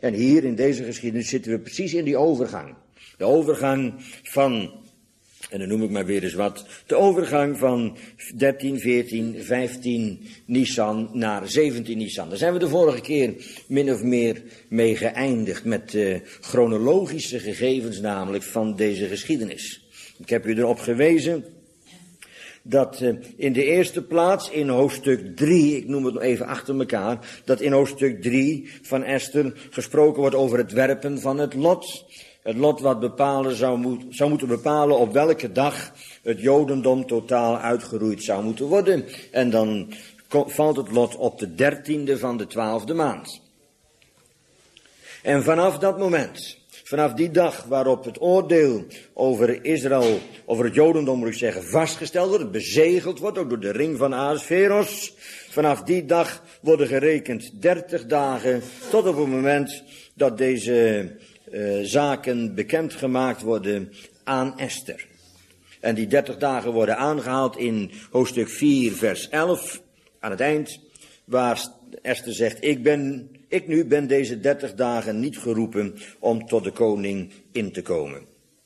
En hier in deze geschiedenis zitten we precies in die overgang. De overgang van, en dan noem ik maar weer eens wat, de overgang van 13, 14, 15 Nisan naar 17 Nisan. Daar zijn we de vorige keer min of meer mee geëindigd met de chronologische gegevens namelijk van deze geschiedenis. Ik heb u erop gewezen dat in de eerste plaats in hoofdstuk 3, ik noem het nog even achter elkaar, dat in hoofdstuk 3 van Esther gesproken wordt over het werpen van het lot. Het lot wat bepalen zou moeten bepalen op welke dag het Jodendom totaal uitgeroeid zou moeten worden. En dan valt het lot op de 13e van de 12e maand. En vanaf dat moment, vanaf die dag waarop het oordeel over Israël, over het Jodendom moet ik zeggen, vastgesteld wordt, bezegeld wordt, ook door de ring van Ahasveros. Vanaf die dag worden gerekend 30 dagen tot op het moment dat deze zaken bekendgemaakt worden aan Esther. En die 30 dagen worden aangehaald in hoofdstuk 4 vers 11 aan het eind, waar Esther zegt, ik nu ben deze 30 dagen niet geroepen om tot de koning in te komen.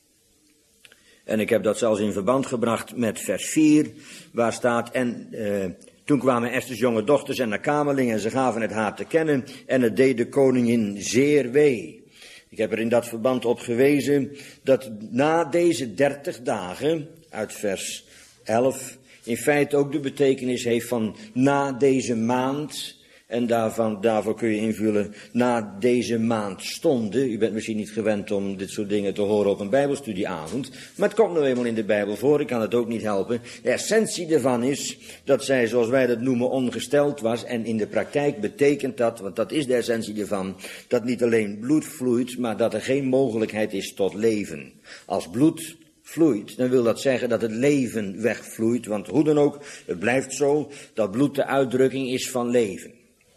En ik heb dat zelfs in verband gebracht met vers 4, waar staat, en toen kwamen Esters jonge dochters en haar kamerlingen en ze gaven het haar te kennen en het deed de koningin zeer wee. Ik heb er in dat verband op gewezen dat na deze 30 dagen, uit vers 11, in feite ook de betekenis heeft van na deze maand. En daarvoor kun je invullen, na deze maand stonden. U bent misschien niet gewend om dit soort dingen te horen op een bijbelstudieavond. Maar het komt nou eenmaal in de Bijbel voor, ik kan het ook niet helpen. De essentie ervan is dat zij, zoals wij dat noemen, ongesteld was. En in de praktijk betekent dat, want dat is de essentie ervan, dat niet alleen bloed vloeit, maar dat er geen mogelijkheid is tot leven. Als bloed vloeit, dan wil dat zeggen dat het leven wegvloeit. Want hoe dan ook, het blijft zo dat bloed de uitdrukking is van leven.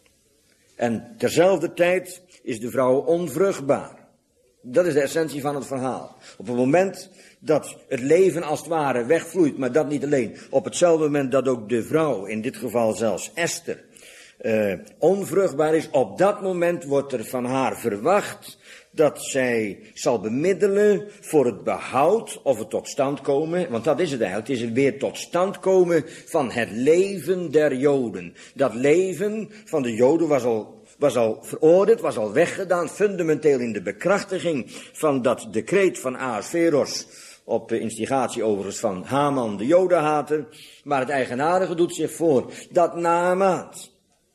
En terzelfde tijd is de vrouw onvruchtbaar. Dat is de essentie van het verhaal. Op het moment dat het leven als het ware wegvloeit, maar dat niet alleen. Op hetzelfde moment dat ook de vrouw, in dit geval zelfs Esther, onvruchtbaar is. Op dat moment wordt er van haar verwacht dat zij zal bemiddelen voor het behoud of het tot stand komen. Want dat is het eigenlijk. Het is het weer tot stand komen van het leven der Joden. Dat leven van de Joden was al veroordeeld, was al weggedaan, fundamenteel in de bekrachtiging van dat decreet van Ahasveros, op instigatie overigens van Haman, de Jodenhater. Maar het eigenaardige doet zich voor dat Naamaat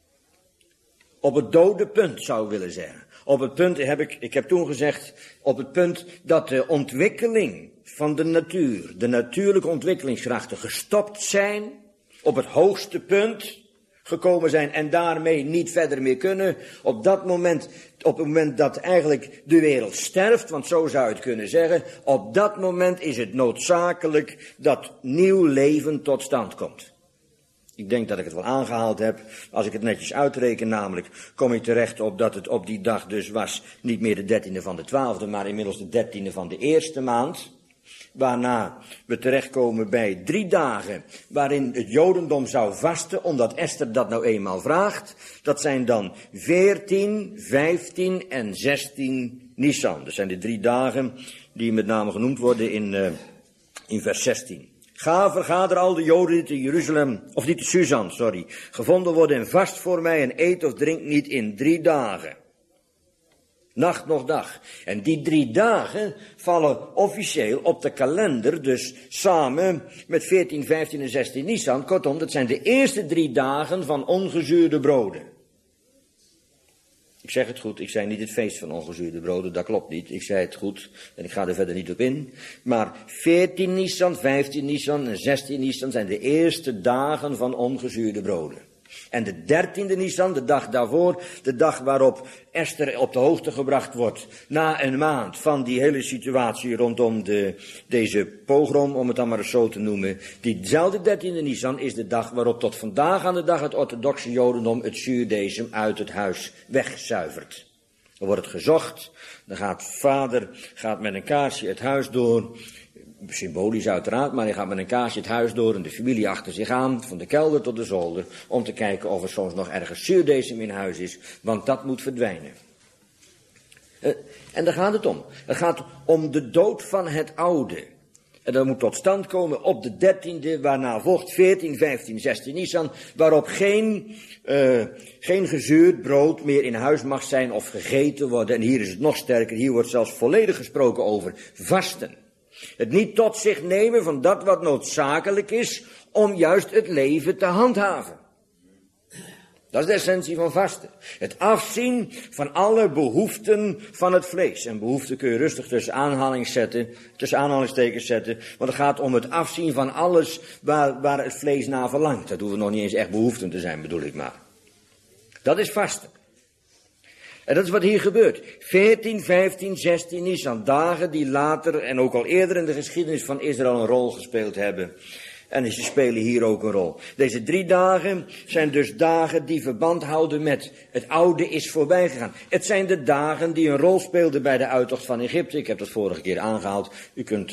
op het dode punt, zou ik willen zeggen. Op het punt, ik heb toen gezegd, op het punt dat de ontwikkeling van de natuur, de natuurlijke ontwikkelingskrachten gestopt zijn, op het hoogste punt gekomen zijn en daarmee niet verder meer kunnen. Op het moment dat eigenlijk de wereld sterft, want zo zou je het kunnen zeggen, op dat moment is het noodzakelijk dat nieuw leven tot stand komt. Ik denk dat ik het wel aangehaald heb. Als ik het netjes uitreken namelijk, kom ik terecht op dat het op die dag dus was niet meer de 13e van de 12e, maar inmiddels de 13e van de eerste maand. Waarna we terechtkomen bij 3 dagen waarin het Jodendom zou vasten, omdat Esther dat nou eenmaal vraagt. Dat zijn dan 14, 15 en 16 Nisan. Dat zijn de 3 dagen die met name genoemd worden in vers 16. Vergader al de Joden die te Jeruzalem, of die te Susan, gevonden worden en vast voor mij en eet of drink niet in 3 dagen. Nacht nog dag. En die 3 dagen vallen officieel op de kalender, dus samen met 14, 15 en 16 Nisan. Kortom, dat zijn de eerste 3 dagen van ongezuurde broden. Ik zeg het goed, ik zei niet het feest van ongezuurde broden, dat klopt niet. Ik zei het goed en ik ga er verder niet op in. Maar 14 Nisan, 15 Nisan en 16 Nisan zijn de eerste dagen van ongezuurde broden. En de 13e Nisan, de dag daarvoor, de dag waarop Esther op de hoogte gebracht wordt, na een maand van die hele situatie rondom deze pogrom, om het dan maar eens zo te noemen. Diezelfde 13e Nisan is de dag waarop tot vandaag aan de dag het orthodoxe Jodendom het zuurdesem uit het huis wegzuivert. Dan wordt het gezocht, dan gaat vader met een kaarsje het huis door. Symbolisch uiteraard, maar hij gaat met een kaarsje het huis door en de familie achter zich aan, van de kelder tot de zolder, om te kijken of er soms nog ergens zuurdesem in huis is, want dat moet verdwijnen. En daar gaat het om. Het gaat om de dood van het oude. En dat moet tot stand komen op de 13e, waarna volgt 14, 15, 16 Nisan, waarop geen gezuurd brood meer in huis mag zijn of gegeten worden. En hier is het nog sterker, hier wordt zelfs volledig gesproken over vasten. Het niet tot zich nemen van dat wat noodzakelijk is om juist het leven te handhaven. Dat is de essentie van vasten. Het afzien van alle behoeften van het vlees. En behoeften kun je rustig tussen aanhalingstekens zetten. Want het gaat om het afzien van alles waar het vlees naar verlangt. Dat hoeven nog niet eens echt behoeften te zijn, bedoel ik maar. Dat is vasten. En dat is wat hier gebeurt. 14, 15, 16 Nisan. Dagen die later en ook al eerder in de geschiedenis van Israël een rol gespeeld hebben. En ze spelen hier ook een rol. Deze 3 dagen zijn dus dagen die verband houden met het oude is voorbij gegaan. Het zijn de dagen die een rol speelden bij de uittocht van Egypte. Ik heb dat vorige keer aangehaald. U kunt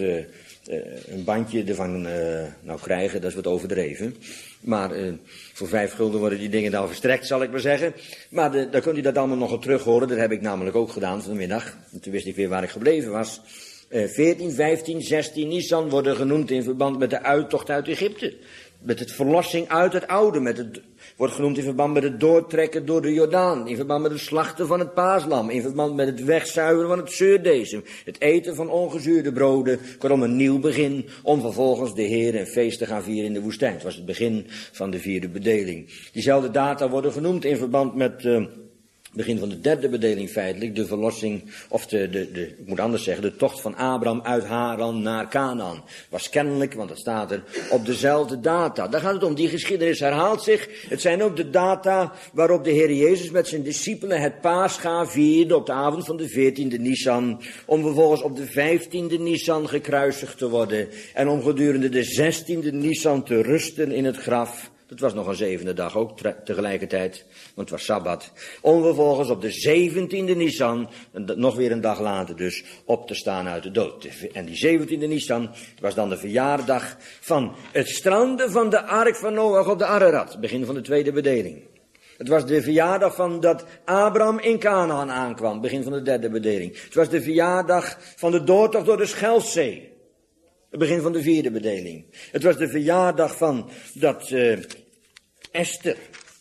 een bandje ervan krijgen, dat is wat overdreven. Maar voor 5 gulden worden die dingen dan verstrekt, zal ik maar zeggen. Maar dan kunt u dat allemaal nog op terug horen. Dat heb ik namelijk ook gedaan vanmiddag. En toen wist ik weer waar ik gebleven was. 14, 15, 16 Nisan worden genoemd in verband met de uittocht uit Egypte. Met het verlossing uit het oude. Wordt genoemd in verband met het doortrekken door de Jordaan. In verband met het slachten van het paaslam. In verband met het wegzuiveren van het zeurdesem. Het eten van ongezuurde broden. Kortom een nieuw begin. Om vervolgens de Heer een feest te gaan vieren in de woestijn. Het was het begin van de 4e bedeling. Diezelfde data worden genoemd in verband met begin van de 3e bedeling feitelijk, de verlossing, of ik moet anders zeggen, de tocht van Abraham uit Haran naar Kanaan. Was kennelijk, want dat staat er, op dezelfde data. Daar gaat het om, die geschiedenis herhaalt zich. Het zijn ook de data waarop de Heer Jezus met zijn discipelen het Pascha vierde op de avond van de 14e Nisan, om vervolgens op de 15e Nisan gekruisigd te worden, en om gedurende de 16e Nisan te rusten in het graf. Het was nog een 7e dag ook tegelijkertijd, want het was Sabbat. Om vervolgens op de 17e Nisan, nog weer een dag later dus, op te staan uit de dood. En die 17e Nisan was dan de verjaardag van het stranden van de ark van Noach op de Ararat, begin van de 2e bedeling. Het was de verjaardag van dat Abraham in Kanaan aankwam, begin van de 3e bedeling. Het was de verjaardag van de doortocht door de Schelfzee. Het begin van de 4e bedeling. Het was de verjaardag van dat Esther.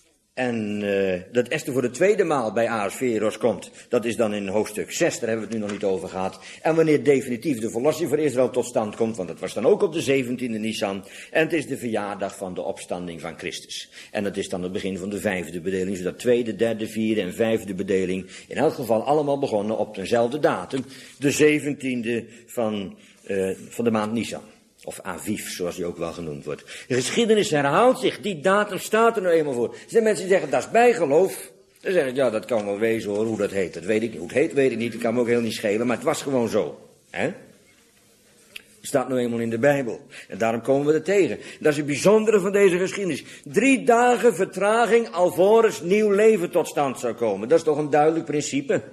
En dat Esther voor de 2e maal bij Ahasveros komt. Dat is dan in hoofdstuk 6, daar hebben we het nu nog niet over gehad. En wanneer definitief de verlossing voor Israël tot stand komt. Want dat was dan ook op de 17e Nisan. En het is de verjaardag van de opstanding van Christus. En dat is dan het begin van de 5e bedeling. Zodat 2e, 3e, 4e en 5e bedeling in elk geval allemaal begonnen op dezelfde datum. De 17e van de maand Nisan. Of Aviv, zoals die ook wel genoemd wordt. De geschiedenis herhaalt zich. Die datum staat er nou eenmaal voor. Er zijn mensen die zeggen, dat is bijgeloof. Dan zeg ik, ja, dat kan wel wezen hoor. Hoe dat heet, dat weet ik niet. Hoe het heet, weet ik niet. Dat kan me ook heel niet schelen. Maar het was gewoon zo. Hè? Het staat nou eenmaal in de Bijbel. En daarom komen we er tegen. Dat is het bijzondere van deze geschiedenis. 3 dagen vertraging alvorens nieuw leven tot stand zou komen. Dat is toch een duidelijk principe.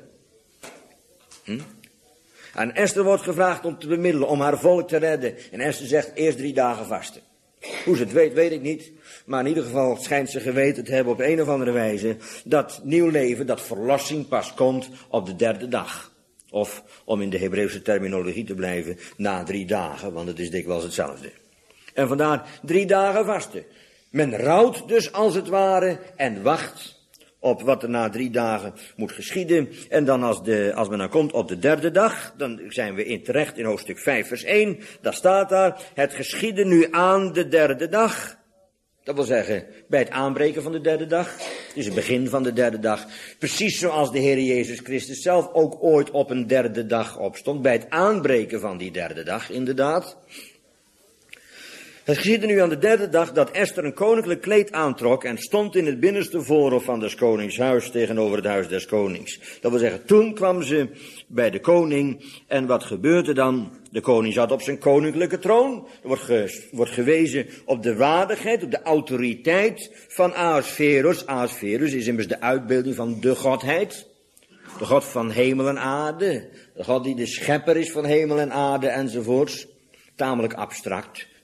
Aan Esther wordt gevraagd om te bemiddelen, om haar volk te redden. En Esther zegt eerst 3 dagen vasten. Hoe ze het weet ik niet. Maar in ieder geval schijnt ze geweten te hebben op een of andere wijze dat nieuw leven, dat verlossing pas komt op de 3e dag. Of, om in de Hebreeuwse terminologie te blijven, na 3 dagen, want het is dikwijls hetzelfde. En vandaar 3 dagen vasten. Men rouwt dus als het ware en wacht op wat er na 3 dagen moet geschieden. En dan als men dan komt op de 3e dag, dan zijn we terecht in hoofdstuk 5 vers 1. Daar staat daar, het geschiedde nu aan de 3e dag. Dat wil zeggen, bij het aanbreken van de 3e dag. Het is het begin van de 3e dag. Precies zoals de Heer Jezus Christus zelf ook ooit op een 3e dag opstond. Bij het aanbreken van die 3e dag, inderdaad. Het geschiedde nu aan de 3e dag dat Esther een koninklijk kleed aantrok en stond in het binnenste voorhof van des konings huis tegenover het huis des konings. Dat wil zeggen, toen kwam ze bij de koning en wat gebeurde dan? De koning zat op zijn koninklijke troon. Er wordt gewezen op de waardigheid, op de autoriteit van Ahasveros. Ahasveros is immers de uitbeelding van de godheid. De God van hemel en aarde. De God die de schepper is van hemel en aarde enzovoorts. Tamelijk abstract.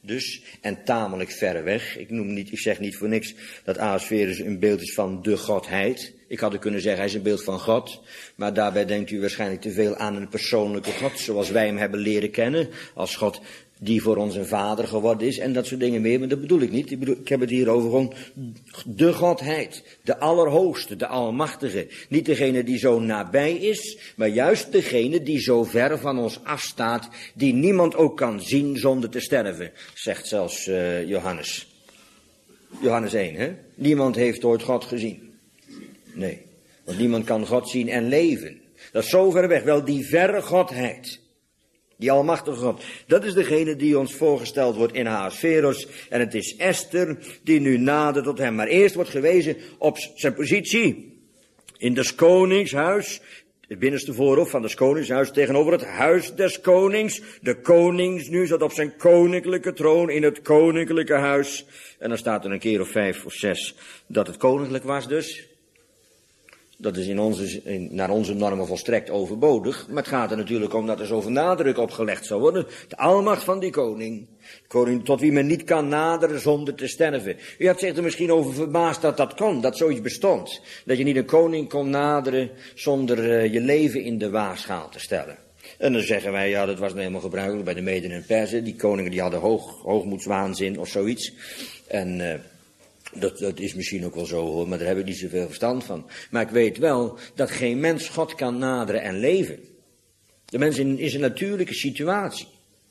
dus, en tamelijk ver weg. Ik zeg niet voor niks dat Ahasverus een beeld is van de Godheid. Ik had kunnen zeggen, hij is een beeld van God. Maar daarbij denkt u waarschijnlijk te veel aan een persoonlijke God, zoals wij hem hebben leren kennen. Als God die voor ons een vader geworden is en dat soort dingen meer. Maar dat bedoel ik niet. Ik heb het hier over gewoon de Godheid. De Allerhoogste, de Almachtige. Niet degene die zo nabij is, maar juist degene die zo ver van ons afstaat, die niemand ook kan zien zonder te sterven, zegt zelfs Johannes. Johannes 1, hè? Niemand heeft ooit God gezien. Nee, want niemand kan God zien en leven. Dat is zo ver weg. Wel, die verre Godheid, die almachtige God, dat is degene die ons voorgesteld wordt in Ahasverus. En het is Esther die nu nadert tot hem. Maar eerst wordt gewezen op zijn positie in des koningshuis. Het binnenste voorhof van des koningshuis tegenover het huis des konings. De konings nu zat op zijn koninklijke troon in het koninklijke huis. En dan staat er een keer of 5 of 6 dat het koninklijk was dus. Dat is naar onze normen volstrekt overbodig. Maar het gaat er natuurlijk om dat er zoveel nadruk op gelegd zou worden. De almacht van die koning. Koning tot wie men niet kan naderen zonder te sterven. U hebt zich er misschien over verbaasd dat dat kon, dat zoiets bestond. Dat je niet een koning kon naderen zonder je leven in de waagschaal te stellen. En dan zeggen wij, ja, dat was nou helemaal gebruikelijk bij de Meden en Perzen. Die koningen die hadden hoogmoedswaanzin of zoiets. En dat is misschien ook wel zo hoor, maar daar heb ik niet zoveel verstand van. Maar ik weet wel dat geen mens God kan naderen en leven. De mens in zijn natuurlijke situatie.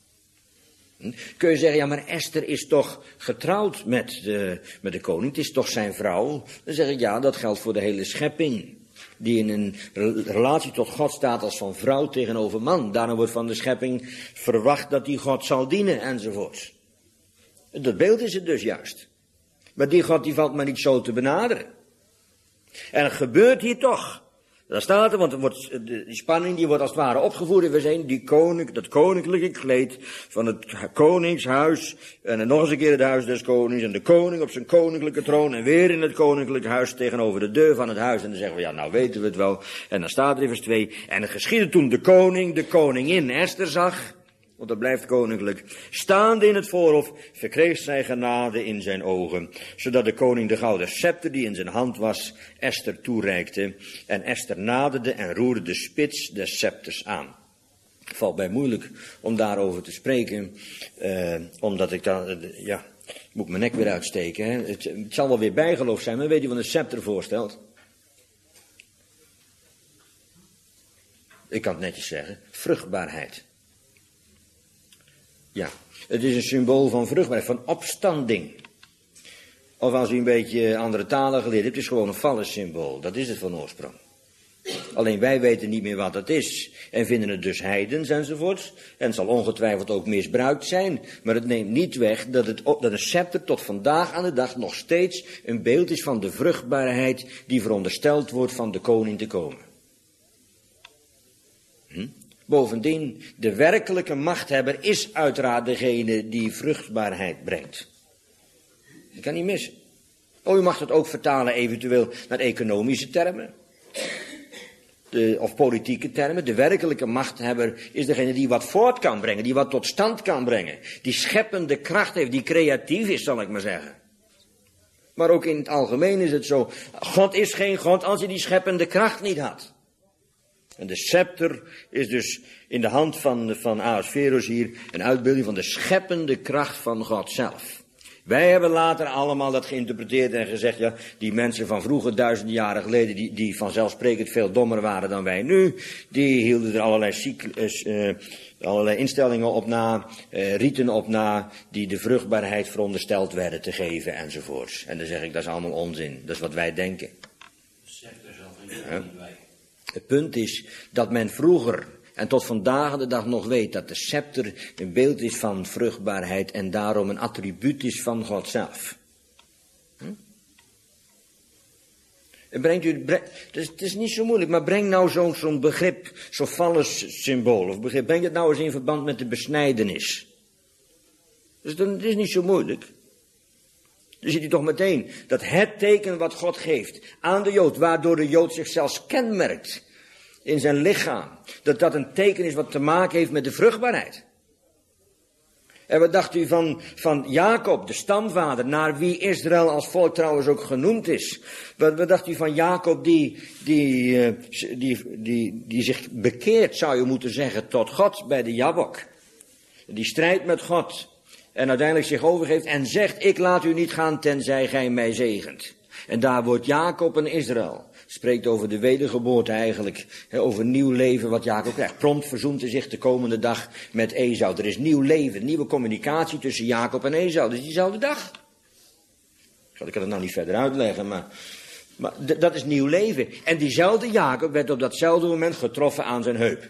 Kun je zeggen, ja, maar Esther is toch getrouwd met de koning, het is toch zijn vrouw? Dan zeg ik, ja, dat geldt voor de hele schepping. Die in een relatie tot God staat als van vrouw tegenover man. Daarom wordt van de schepping verwacht dat die God zal dienen enzovoort. Dat beeld is het dus juist. Maar die God die valt maar niet zo te benaderen. En het gebeurt hier toch. Daar staat er, want die spanning die wordt als het ware opgevoerd in vers 1. Dat koninklijke kleed van het koningshuis. En dan nog eens een keer het huis des konings. En de koning op zijn koninklijke troon. En weer in het koninklijke huis tegenover de deur van het huis. En dan zeggen we, ja, nou weten we het wel. En dan staat er in vers 2. En het geschiedde toen de koningin Esther zag. Want dat blijft koninklijk. Staande in het voorhof verkreeg zij genade in zijn ogen. Zodat de koning de gouden scepter die in zijn hand was Esther toereikte. En Esther naderde en roerde de spits des scepters aan. Het valt mij moeilijk om daarover te spreken. Omdat ik dan, moet ik mijn nek weer uitsteken. Hè? Het zal wel weer bijgeloof zijn, maar weet je wat een scepter voorstelt? Ik kan het netjes zeggen. Vruchtbaarheid. Ja, het is een symbool van vruchtbaarheid, van opstanding. Of als u een beetje andere talen geleerd hebt, het is gewoon een vallensymbool. Dat is het van oorsprong. Alleen wij weten niet meer wat dat is. En vinden het dus heidens enzovoort. En het zal ongetwijfeld ook misbruikt zijn. Maar het neemt niet weg dat een scepter tot vandaag aan de dag nog steeds een beeld is van de vruchtbaarheid die verondersteld wordt van de koning te komen. Bovendien, de werkelijke machthebber is uiteraard degene die vruchtbaarheid brengt. Dat kan niet missen. U mag het ook vertalen eventueel naar economische termen. Of politieke termen. De werkelijke machthebber is degene die wat voort kan brengen, die wat tot stand kan brengen. Die scheppende kracht heeft, die creatief is, zal ik maar zeggen. Maar ook in het algemeen is het zo. God is geen God als hij die scheppende kracht niet had. En de scepter is dus in de hand van Ahasverus hier een uitbeelding van de scheppende kracht van God zelf. Wij hebben later allemaal dat geïnterpreteerd en gezegd, ja, die mensen van vroeger, duizenden jaren geleden, die vanzelfsprekend veel dommer waren dan wij nu, die hielden er allerlei instellingen op na, riten op na, die de vruchtbaarheid verondersteld werden te geven enzovoorts. En dan zeg ik, dat is allemaal onzin. Dat is wat wij denken. Het punt is dat men vroeger en tot vandaag de dag nog weet dat de scepter een beeld is van vruchtbaarheid en daarom een attribuut is van God zelf. Het is niet zo moeilijk, maar breng nou zo'n begrip, zo'n vallensymbool of begrip, breng het nou eens in verband met de besnijdenis. Dus het is niet zo moeilijk. Dan ziet u toch meteen dat het teken wat God geeft aan de Jood, waardoor de Jood zich zelfs kenmerkt in zijn lichaam, dat dat een teken is wat te maken heeft met de vruchtbaarheid. En wat dacht u van Jacob, de stamvader, naar wie Israël als volk trouwens ook genoemd is? Wat dacht u van Jacob die zich bekeert, zou je moeten zeggen, tot God bij de Jabok? Die strijdt met God en uiteindelijk zich overgeeft en zegt, ik laat u niet gaan tenzij gij mij zegent. En daar wordt Jacob en Israël. Spreekt over de wedergeboorte eigenlijk, over nieuw leven wat Jacob krijgt. Prompt verzoent hij zich de komende dag met Esau. Er is nieuw leven, nieuwe communicatie tussen Jacob en Esau. Dus diezelfde dag. Ik kan het nou niet verder uitleggen, maar dat is nieuw leven. En diezelfde Jacob werd op datzelfde moment getroffen aan zijn heup.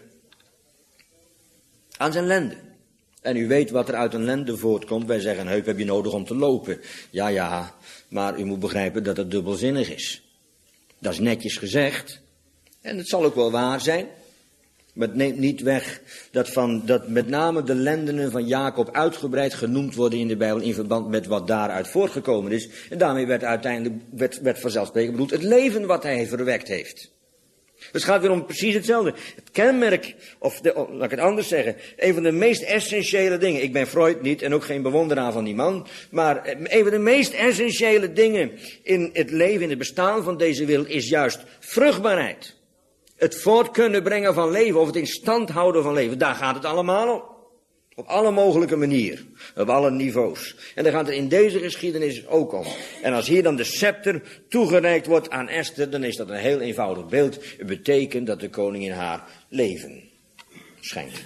Aan zijn lende. En u weet wat er uit een lende voortkomt. Wij zeggen, een heup heb je nodig om te lopen. Ja, maar u moet begrijpen dat het dubbelzinnig is. Dat is netjes gezegd. En het zal ook wel waar zijn. Maar het neemt niet weg dat met name de lendenen van Jacob uitgebreid genoemd worden in de Bijbel in verband met wat daaruit voortgekomen is. En daarmee werd uiteindelijk vanzelfsprekend bedoeld het leven wat hij verwekt heeft. Dus het gaat weer om precies hetzelfde. Het kenmerk, laat ik het anders zeggen, een van de meest essentiële dingen. Ik ben Freud niet en ook geen bewonderaar van die man. Maar een van de meest essentiële dingen in het leven, in het bestaan van deze wereld, is juist vruchtbaarheid. Het voort kunnen brengen van leven, of het in stand houden van leven. Daar gaat het allemaal om. Op alle mogelijke manieren. Op alle niveaus. En daar gaat het in deze geschiedenis ook om. En als hier dan de scepter toegereikt wordt aan Esther, dan is dat een heel eenvoudig beeld. Het betekent dat de koningin haar leven schenkt.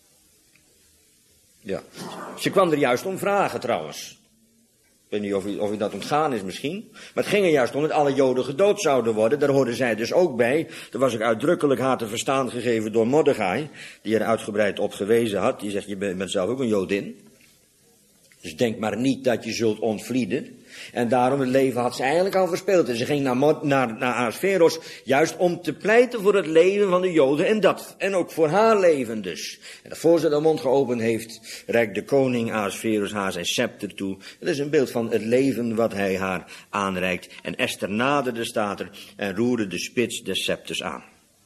Ja. Ze kwam er juist om vragen trouwens. Ik weet niet of u dat ontgaan is misschien. Maar het ging er juist om dat alle Joden gedood zouden worden. Daar hoorden zij dus ook bij. Er was ook uitdrukkelijk haar te verstaan gegeven door Mordechai. Die er uitgebreid op gewezen had. Die zegt, je bent zelf ook een Jodin. Dus denk maar niet dat je zult ontvlieden. En daarom het leven had ze eigenlijk al verspeeld. En ze ging naar Ahasveros juist om te pleiten voor het leven van de Joden. En ook voor haar leven dus. En voor ze de mond geopend heeft, reikt de koning Ahasveros haar zijn scepter toe. Dat is een beeld van het leven wat hij haar aanreikt. En Esther naderde, staat er, en roerde de spits des scepters aan.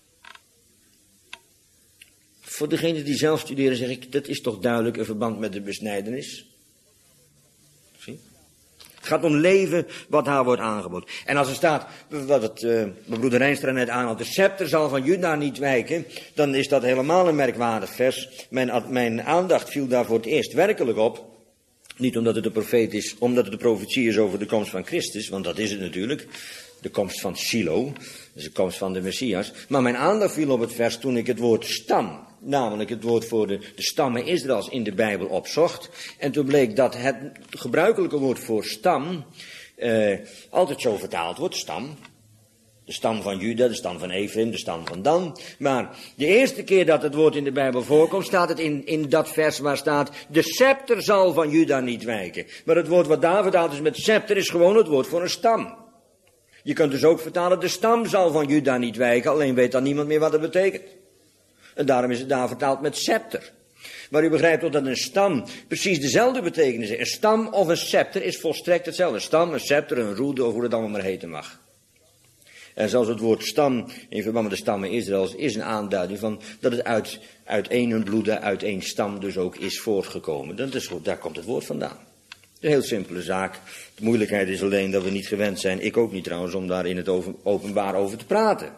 Voor degenen die zelf studeren zeg ik, dat is toch duidelijk een verband met de besnijdenis. Zie? Het gaat om leven wat haar wordt aangeboden. En als er staat, wat mijn broeder Reinstra net aanhaalt, de scepter zal van Juda niet wijken, dan is dat helemaal een merkwaardig vers. Mijn aandacht viel daar voor het eerst werkelijk op. Niet omdat het de profeet is, omdat het de profetie is over de komst van Christus, want dat is het natuurlijk. De komst van Silo, dus de komst van de Messias. Maar mijn aandacht viel op het vers toen ik het woord stam, namelijk het woord voor de stammen Israëls in de Bijbel opzocht. En toen bleek dat het gebruikelijke woord voor stam altijd zo vertaald wordt, stam. De stam van Juda, de stam van Ephraim, de stam van Dan. Maar de eerste keer dat het woord in de Bijbel voorkomt, staat het in dat vers waar staat, de scepter zal van Juda niet wijken. Maar het woord wat daar vertaald is met scepter is gewoon het woord voor een stam. Je kunt dus ook vertalen, de stam zal van Juda niet wijken, alleen weet dan niemand meer wat het betekent. En daarom is het daar vertaald met scepter. Maar u begrijpt ook dat een stam precies dezelfde betekenis heeft. Een stam of een scepter is volstrekt hetzelfde. Een stam, een scepter, een roede of hoe het allemaal maar heten mag. En zelfs het woord stam in verband met de stammen Israëls is een aanduiding van dat het uit één bloede, uit één stam dus ook is voortgekomen. Daar komt het woord vandaan. Een heel simpele zaak. De moeilijkheid is alleen dat we niet gewend zijn, ik ook niet trouwens, om daar in het openbaar over te praten.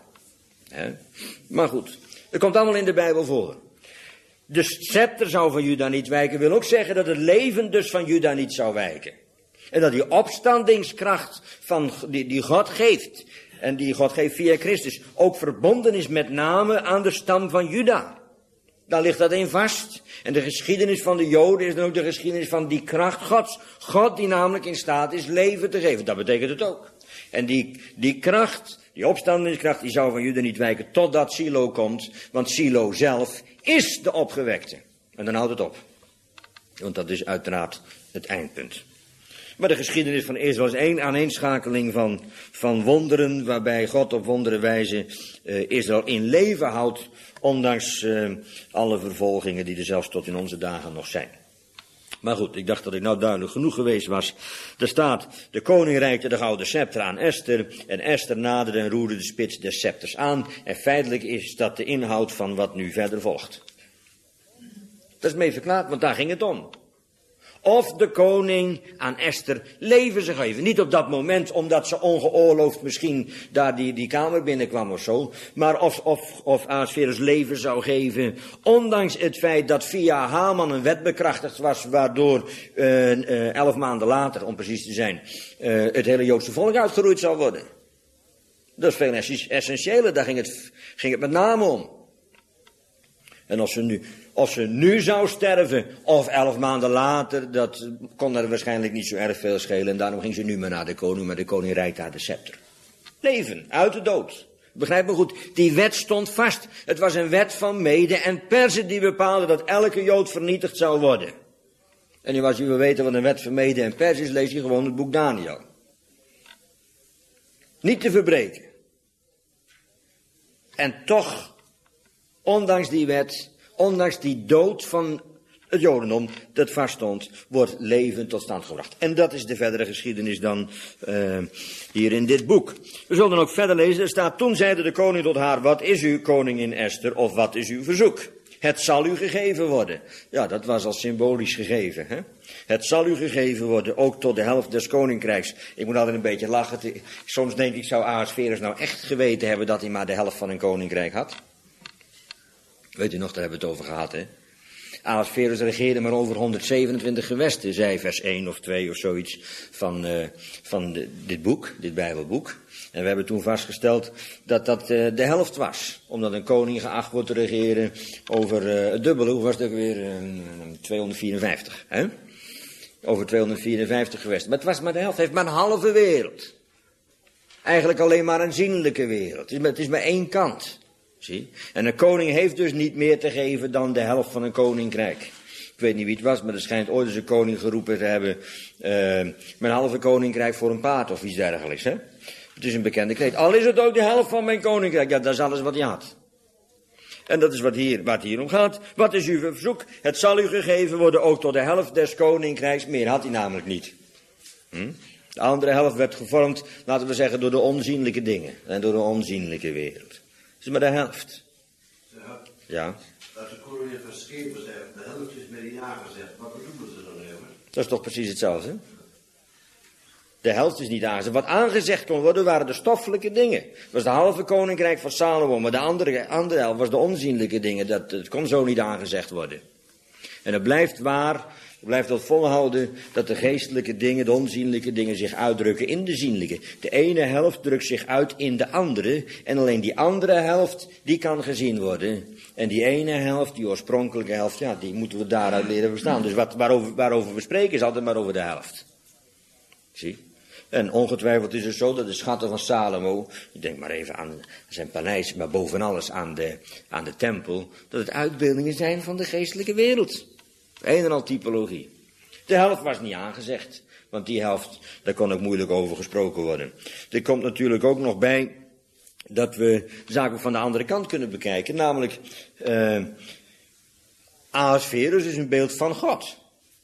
Maar goed, het komt allemaal in de Bijbel voor. De scepter zou van Juda niet wijken, wil ook zeggen dat het leven dus van Juda niet zou wijken. En dat die opstandingskracht die God geeft, en die God geeft via Christus, ook verbonden is met name aan de stam van Juda. Daar ligt dat in vast. En de geschiedenis van de Joden is dan ook de geschiedenis van die kracht Gods. God die namelijk in staat is leven te geven. Dat betekent het ook. En die kracht, die opstandingskracht, die zou van Juda niet wijken totdat Silo komt. Want Silo zelf is de opgewekte. En dan houdt het op. Want dat is uiteraard het eindpunt. Maar de geschiedenis van Israël is één aaneenschakeling van wonderen, waarbij God op wondere wijze Israël in leven houdt, ondanks alle vervolgingen die er zelfs tot in onze dagen nog zijn. Maar goed, ik dacht dat ik nou duidelijk genoeg geweest was. Er staat, de koning reikte de gouden scepter aan Esther, en Esther naderde en roerde de spits des scepters aan, en feitelijk is dat de inhoud van wat nu verder volgt. Dat is mee verklaard, want daar ging het om. of de koning aan Esther leven zou geven. Niet op dat moment, omdat ze ongeoorloofd misschien daar die kamer binnenkwam of zo. Maar of Ahasverus leven zou geven. Ondanks het feit dat via Haman een wet bekrachtigd was, waardoor 11 maanden later, om precies te zijn, het hele Joodse volk uitgeroeid zou worden. Dat is veel essentiëler, daar ging het met name om. En als ze nu zou sterven, of 11 maanden later, dat kon er waarschijnlijk niet zo erg veel schelen. En daarom ging ze nu maar naar de koning, maar de koning reikt haar de scepter. Leven, uit de dood. Begrijp me goed, die wet stond vast. Het was een wet van Mede en Perzen die bepaalde dat elke Jood vernietigd zou worden. En nu als u wil weten wat een wet van Mede en Perzen is, lees je gewoon het boek Daniel. Niet te verbreken. En toch, ondanks die wet, ondanks die dood van het Jodendom dat vaststond, wordt leven tot stand gebracht. En dat is de verdere geschiedenis dan hier in dit boek. We zullen dan ook verder lezen. Er staat, toen zeide de koning tot haar, wat is uw koningin Esther, of wat is uw verzoek? Het zal u gegeven worden. Ja, dat was al symbolisch gegeven. Hè? Het zal u gegeven worden, ook tot de helft des koninkrijks. Ik moet altijd een beetje lachen. Soms denk ik, zou Ahasverus nou echt geweten hebben dat hij maar de helft van een koninkrijk had? Weet u nog, daar hebben we het over gehad, hè? Ahasverus regeerde maar over 127 gewesten, zei vers 1 of 2 of zoiets van dit boek, dit Bijbelboek. En we hebben toen vastgesteld dat dat de helft was. Omdat een koning geacht wordt te regeren over het dubbele, hoe was het ook weer? 254, hè? Over 254 gewesten. Maar het was maar de helft, het heeft maar een halve wereld. Eigenlijk alleen maar een zienlijke wereld. Het is maar één kant. Zie? En een koning heeft dus niet meer te geven dan de helft van een koninkrijk. Ik weet niet wie het was, maar er schijnt ooit eens een koning geroepen te hebben, mijn halve koninkrijk voor een paard of iets dergelijks. Hè? Het is een bekende kreet. Al is het ook de helft van mijn koninkrijk. Ja, dat is alles wat hij had. En dat is waar het hier om gaat. Wat is uw verzoek? Het zal u gegeven worden ook tot de helft des koninkrijks. Meer had hij namelijk niet. De andere helft werd gevormd, laten we zeggen, door de onzienlijke dingen. En door de onzienlijke wereld. Het is maar de helft. Ja. Als de koning van Schepen zegt, de helft is met die ja gezegd. Wat bedoelen ze dan even? Dat is toch precies hetzelfde? De helft is niet aangezegd. Wat aangezegd kon worden waren de stoffelijke dingen. Dat was de halve koninkrijk van Salomo. Maar de andere helft was de onzienlijke dingen. Dat kon zo niet aangezegd worden. En het blijft waar, het blijft tot volhouden dat de geestelijke dingen, de onzienlijke dingen zich uitdrukken in de zienlijke. De ene helft drukt zich uit in de andere. En alleen die andere helft, die kan gezien worden. En die ene helft, die oorspronkelijke helft, ja, die moeten we daaruit leren verstaan. Dus waarover we spreken is altijd maar over de helft. Zie? En ongetwijfeld is het zo dat de schatten van Salomo, ik denk maar even aan zijn paleis, maar boven alles aan de tempel, dat het uitbeeldingen zijn van de geestelijke wereld. Een en al typologie. De helft was niet aangezegd, want die helft, daar kon ook moeilijk over gesproken worden. Er komt natuurlijk ook nog bij dat we zaken van de andere kant kunnen bekijken, namelijk Ahasverus is een beeld van God.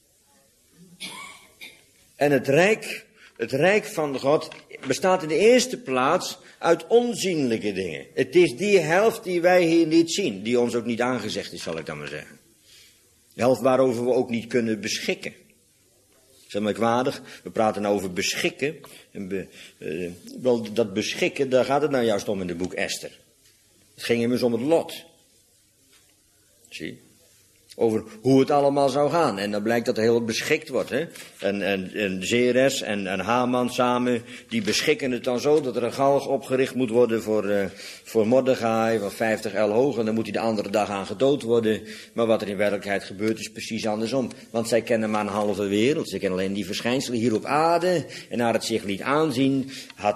En het rijk van God bestaat in de eerste plaats uit onzienlijke dingen. Het is die helft die wij hier niet zien, die ons ook niet aangezegd is, zal ik dan maar zeggen. De helft waarover we ook niet kunnen beschikken. Zeg maar kwadig, we praten nou over beschikken. Wel, dat beschikken, daar gaat het nou juist om in het boek Esther. Het ging immers om het lot. Zie? Over hoe het allemaal zou gaan. En dan blijkt dat er heel beschikt wordt. Hè? En Zeres en Haman samen, die beschikken het dan zo dat er een galg opgericht moet worden voor Mordechai van 50 el hoog. En dan moet hij de andere dag aan gedood worden. Maar wat er in werkelijkheid gebeurt is precies andersom. Want zij kennen maar een halve wereld. Ze kennen alleen die verschijnselen hier op aarde. En naar het zich liet aanzien,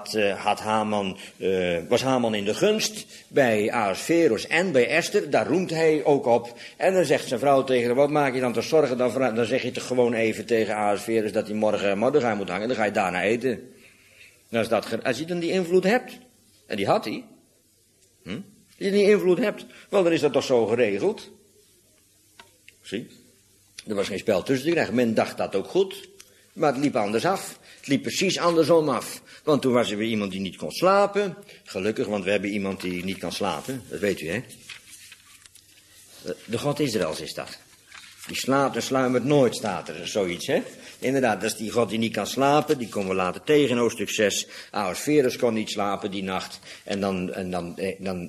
was Haman in de gunst bij Ahasverus en bij Esther. Daar roemt hij ook op. En dan zegt zijn vrouw tegen hem, wat maak je dan te zorgen? Dan zeg je toch gewoon even tegen Ahasverus dat hij morgen Mordechai moet hangen. Dan ga je daarna eten. Als je dan die invloed hebt, en die had hij. Als je die invloed hebt, wel dan is dat toch zo geregeld. Zie, er was geen spel tussen te krijgen. Men dacht dat ook goed, maar het liep anders af. Het liep precies andersom af. Want toen was er weer iemand die niet kon slapen. Gelukkig, want we hebben iemand die niet kan slapen. Dat weet u, hè? De God Israëls is dat. Die slaapt en sluimert nooit, staat er, zoiets, hè. Inderdaad, dat is die God die niet kan slapen, die komen we later tegen in hoofdstuk 6. Ahasverus kon niet slapen die nacht. En dan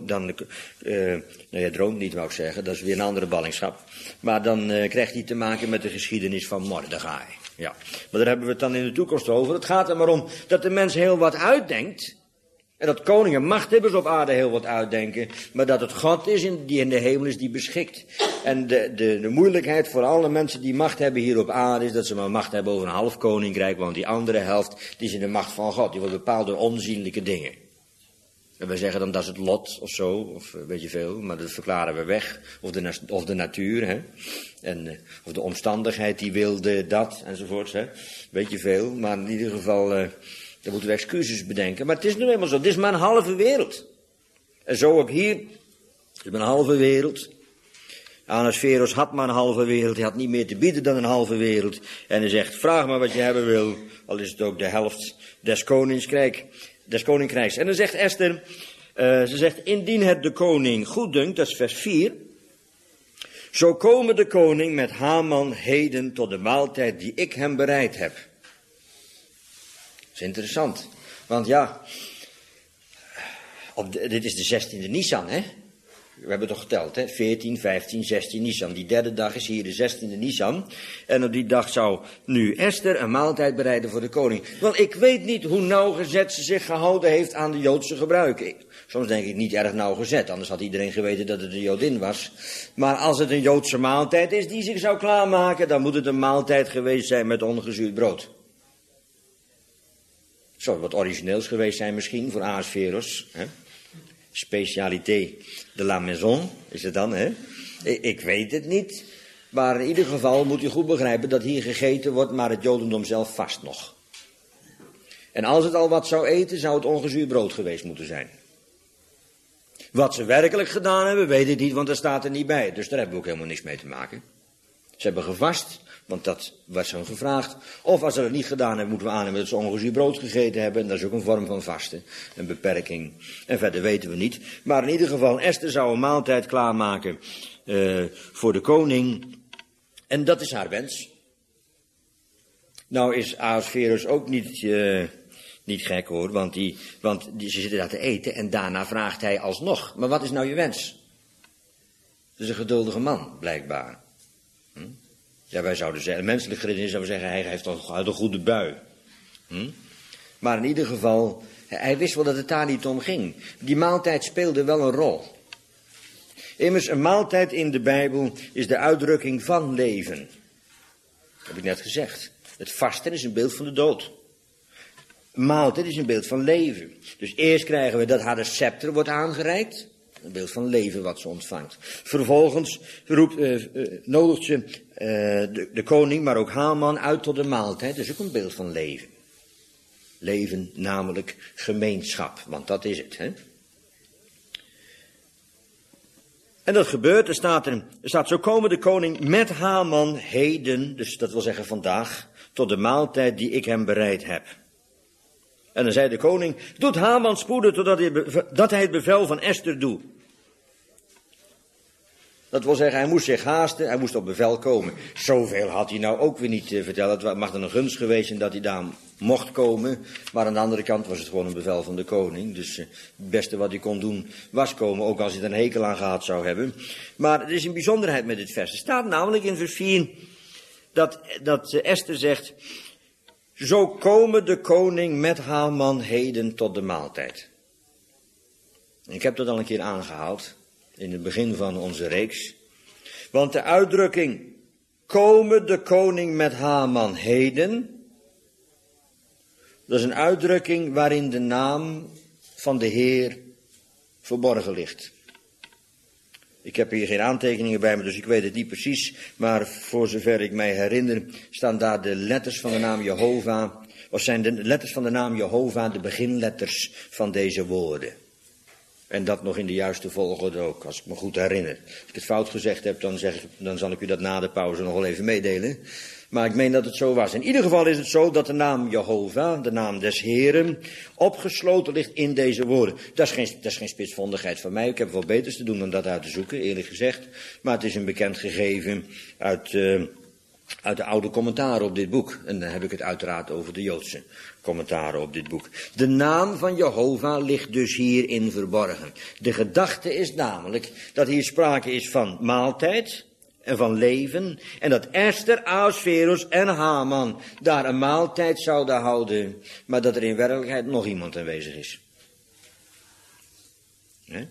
droomt niet, wou ik zeggen, dat is weer een andere ballingschap. Maar dan krijgt hij te maken met de geschiedenis van Mordechai. Ja, maar daar hebben we het dan in de toekomst over. Het gaat er maar om dat de mens heel wat uitdenkt. En dat koningen, machthebbers op aarde heel wat uitdenken. Maar dat het God is die in de hemel is die beschikt. En de moeilijkheid voor alle mensen die macht hebben hier op aarde is dat ze maar macht hebben over een half koninkrijk. Want die andere helft die is in de macht van God. Die wordt bepaald door onzienlijke dingen. En wij zeggen dan dat is het lot of zo. Of weet je veel. Maar dat verklaren we weg. Of de natuur. Hè. En, of de omstandigheid die wilde dat enzovoorts. Hè. Weet je veel. Maar in ieder geval... Dan moeten we excuses bedenken. Maar het is nu eenmaal zo. Dit is maar een halve wereld. En zo ook hier. Het is maar een halve wereld. Ahasverus had maar een halve wereld. Hij had niet meer te bieden dan een halve wereld. En hij zegt, vraag maar wat je hebben wil. Al is het ook de helft des koninkrijks. En dan zegt Esther. Ze zegt, indien het de koning goed dunkt. Dat is vers 4. Zo komen de koning met Haman heden tot de maaltijd die ik hem bereid heb. Dat is interessant. Want ja, dit is de 16e Nisan, hè? We hebben toch geteld, hè? 14, 15, 16 Nisan. Die derde dag is hier de 16e Nisan. En op die dag zou nu Esther een maaltijd bereiden voor de koning. Want ik weet niet hoe nauwgezet ze zich gehouden heeft aan de Joodse gebruiken. Soms denk ik niet erg nauwgezet, anders had iedereen geweten dat het een Jodin was. Maar als het een Joodse maaltijd is die zich zou klaarmaken, dan moet het een maaltijd geweest zijn met ongezuurd brood. Zou wat origineels geweest zijn misschien voor Ahasverus. Specialité de la maison is het dan, hè? Ik weet het niet. Maar in ieder geval moet u goed begrijpen dat hier gegeten wordt, maar het Jodendom zelf vast nog. En als het al wat zou eten, zou het ongezuurd brood geweest moeten zijn. Wat ze werkelijk gedaan hebben, weet ik niet, want dat staat er niet bij. Dus daar hebben we ook helemaal niks mee te maken. Ze hebben gevast, want dat was hun gevraagd. Of als ze dat niet gedaan hebben, moeten we aannemen dat ze ongezuurd brood gegeten hebben. En dat is ook een vorm van vasten, een beperking. En verder weten we niet. Maar in ieder geval, Esther zou een maaltijd klaarmaken voor de koning. En dat is haar wens. Nou is Ahasverus ook niet gek hoor, want ze zitten daar te eten en daarna vraagt hij alsnog. Maar wat is nou je wens? Dat is een geduldige man, blijkbaar. Ja, wij zouden zeggen, menselijk geredeneerd zouden we zeggen, hij heeft een goede bui. Maar in ieder geval, hij wist wel dat het daar niet om ging. Die maaltijd speelde wel een rol. Immers, een maaltijd in de Bijbel is de uitdrukking van leven. Dat heb ik net gezegd. Het vasten is een beeld van de dood. Maaltijd is een beeld van leven. Dus eerst krijgen we dat haar de scepter wordt aangereikt. Een beeld van leven wat ze ontvangt. Vervolgens nodigt ze de koning, maar ook Haman uit tot de maaltijd. Dat is ook een beeld van leven. Leven, namelijk gemeenschap. Want dat is het, hè. En dat gebeurt, er staat zo komen de koning met Haman heden, dus dat wil zeggen vandaag, tot de maaltijd die ik hem bereid heb. En dan zei de koning, doet Haman spoedig totdat hij het bevel van Esther doet. Dat wil zeggen, hij moest zich haasten, hij moest op bevel komen. Zoveel had hij nou ook weer niet te vertellen. Het mag dan een gunst geweest zijn dat hij daar mocht komen. Maar aan de andere kant was het gewoon een bevel van de koning. Dus het beste wat hij kon doen was komen, ook als hij er een hekel aan gehad zou hebben. Maar er is een bijzonderheid met dit vers. Er staat namelijk in vers 4 dat Esther zegt, zo komen de koning met Haman heden tot de maaltijd. Ik heb dat al een keer aangehaald in het begin van onze reeks. Want de uitdrukking, komen de koning met Haman heden, dat is een uitdrukking waarin de naam van de Heer verborgen ligt. Ik heb hier geen aantekeningen bij me, dus ik weet het niet precies. Maar voor zover ik mij herinner, staan daar de letters van de naam Jehovah. Of zijn de letters van de naam Jehovah de beginletters van deze woorden. En dat nog in de juiste volgorde ook, als ik me goed herinner. Als ik het fout gezegd heb, dan zal ik u dat na de pauze nog wel even meedelen. Maar ik meen dat het zo was. In ieder geval is het zo dat de naam Jehovah, de naam des Heren, opgesloten ligt in deze woorden. Dat is geen spitsvondigheid van mij. Ik heb wel beters te doen dan dat uit te zoeken, eerlijk gezegd. Maar het is een bekend gegeven uit de oude commentaren op dit boek. En dan heb ik het uiteraard over de Joodse commentaren op dit boek. De naam van Jehovah ligt dus hierin verborgen. De gedachte is namelijk dat hier sprake is van maaltijd en van leven. En dat Esther, Ahasverus en Haman daar een maaltijd zouden houden. Maar dat er in werkelijkheid nog iemand aanwezig is. He?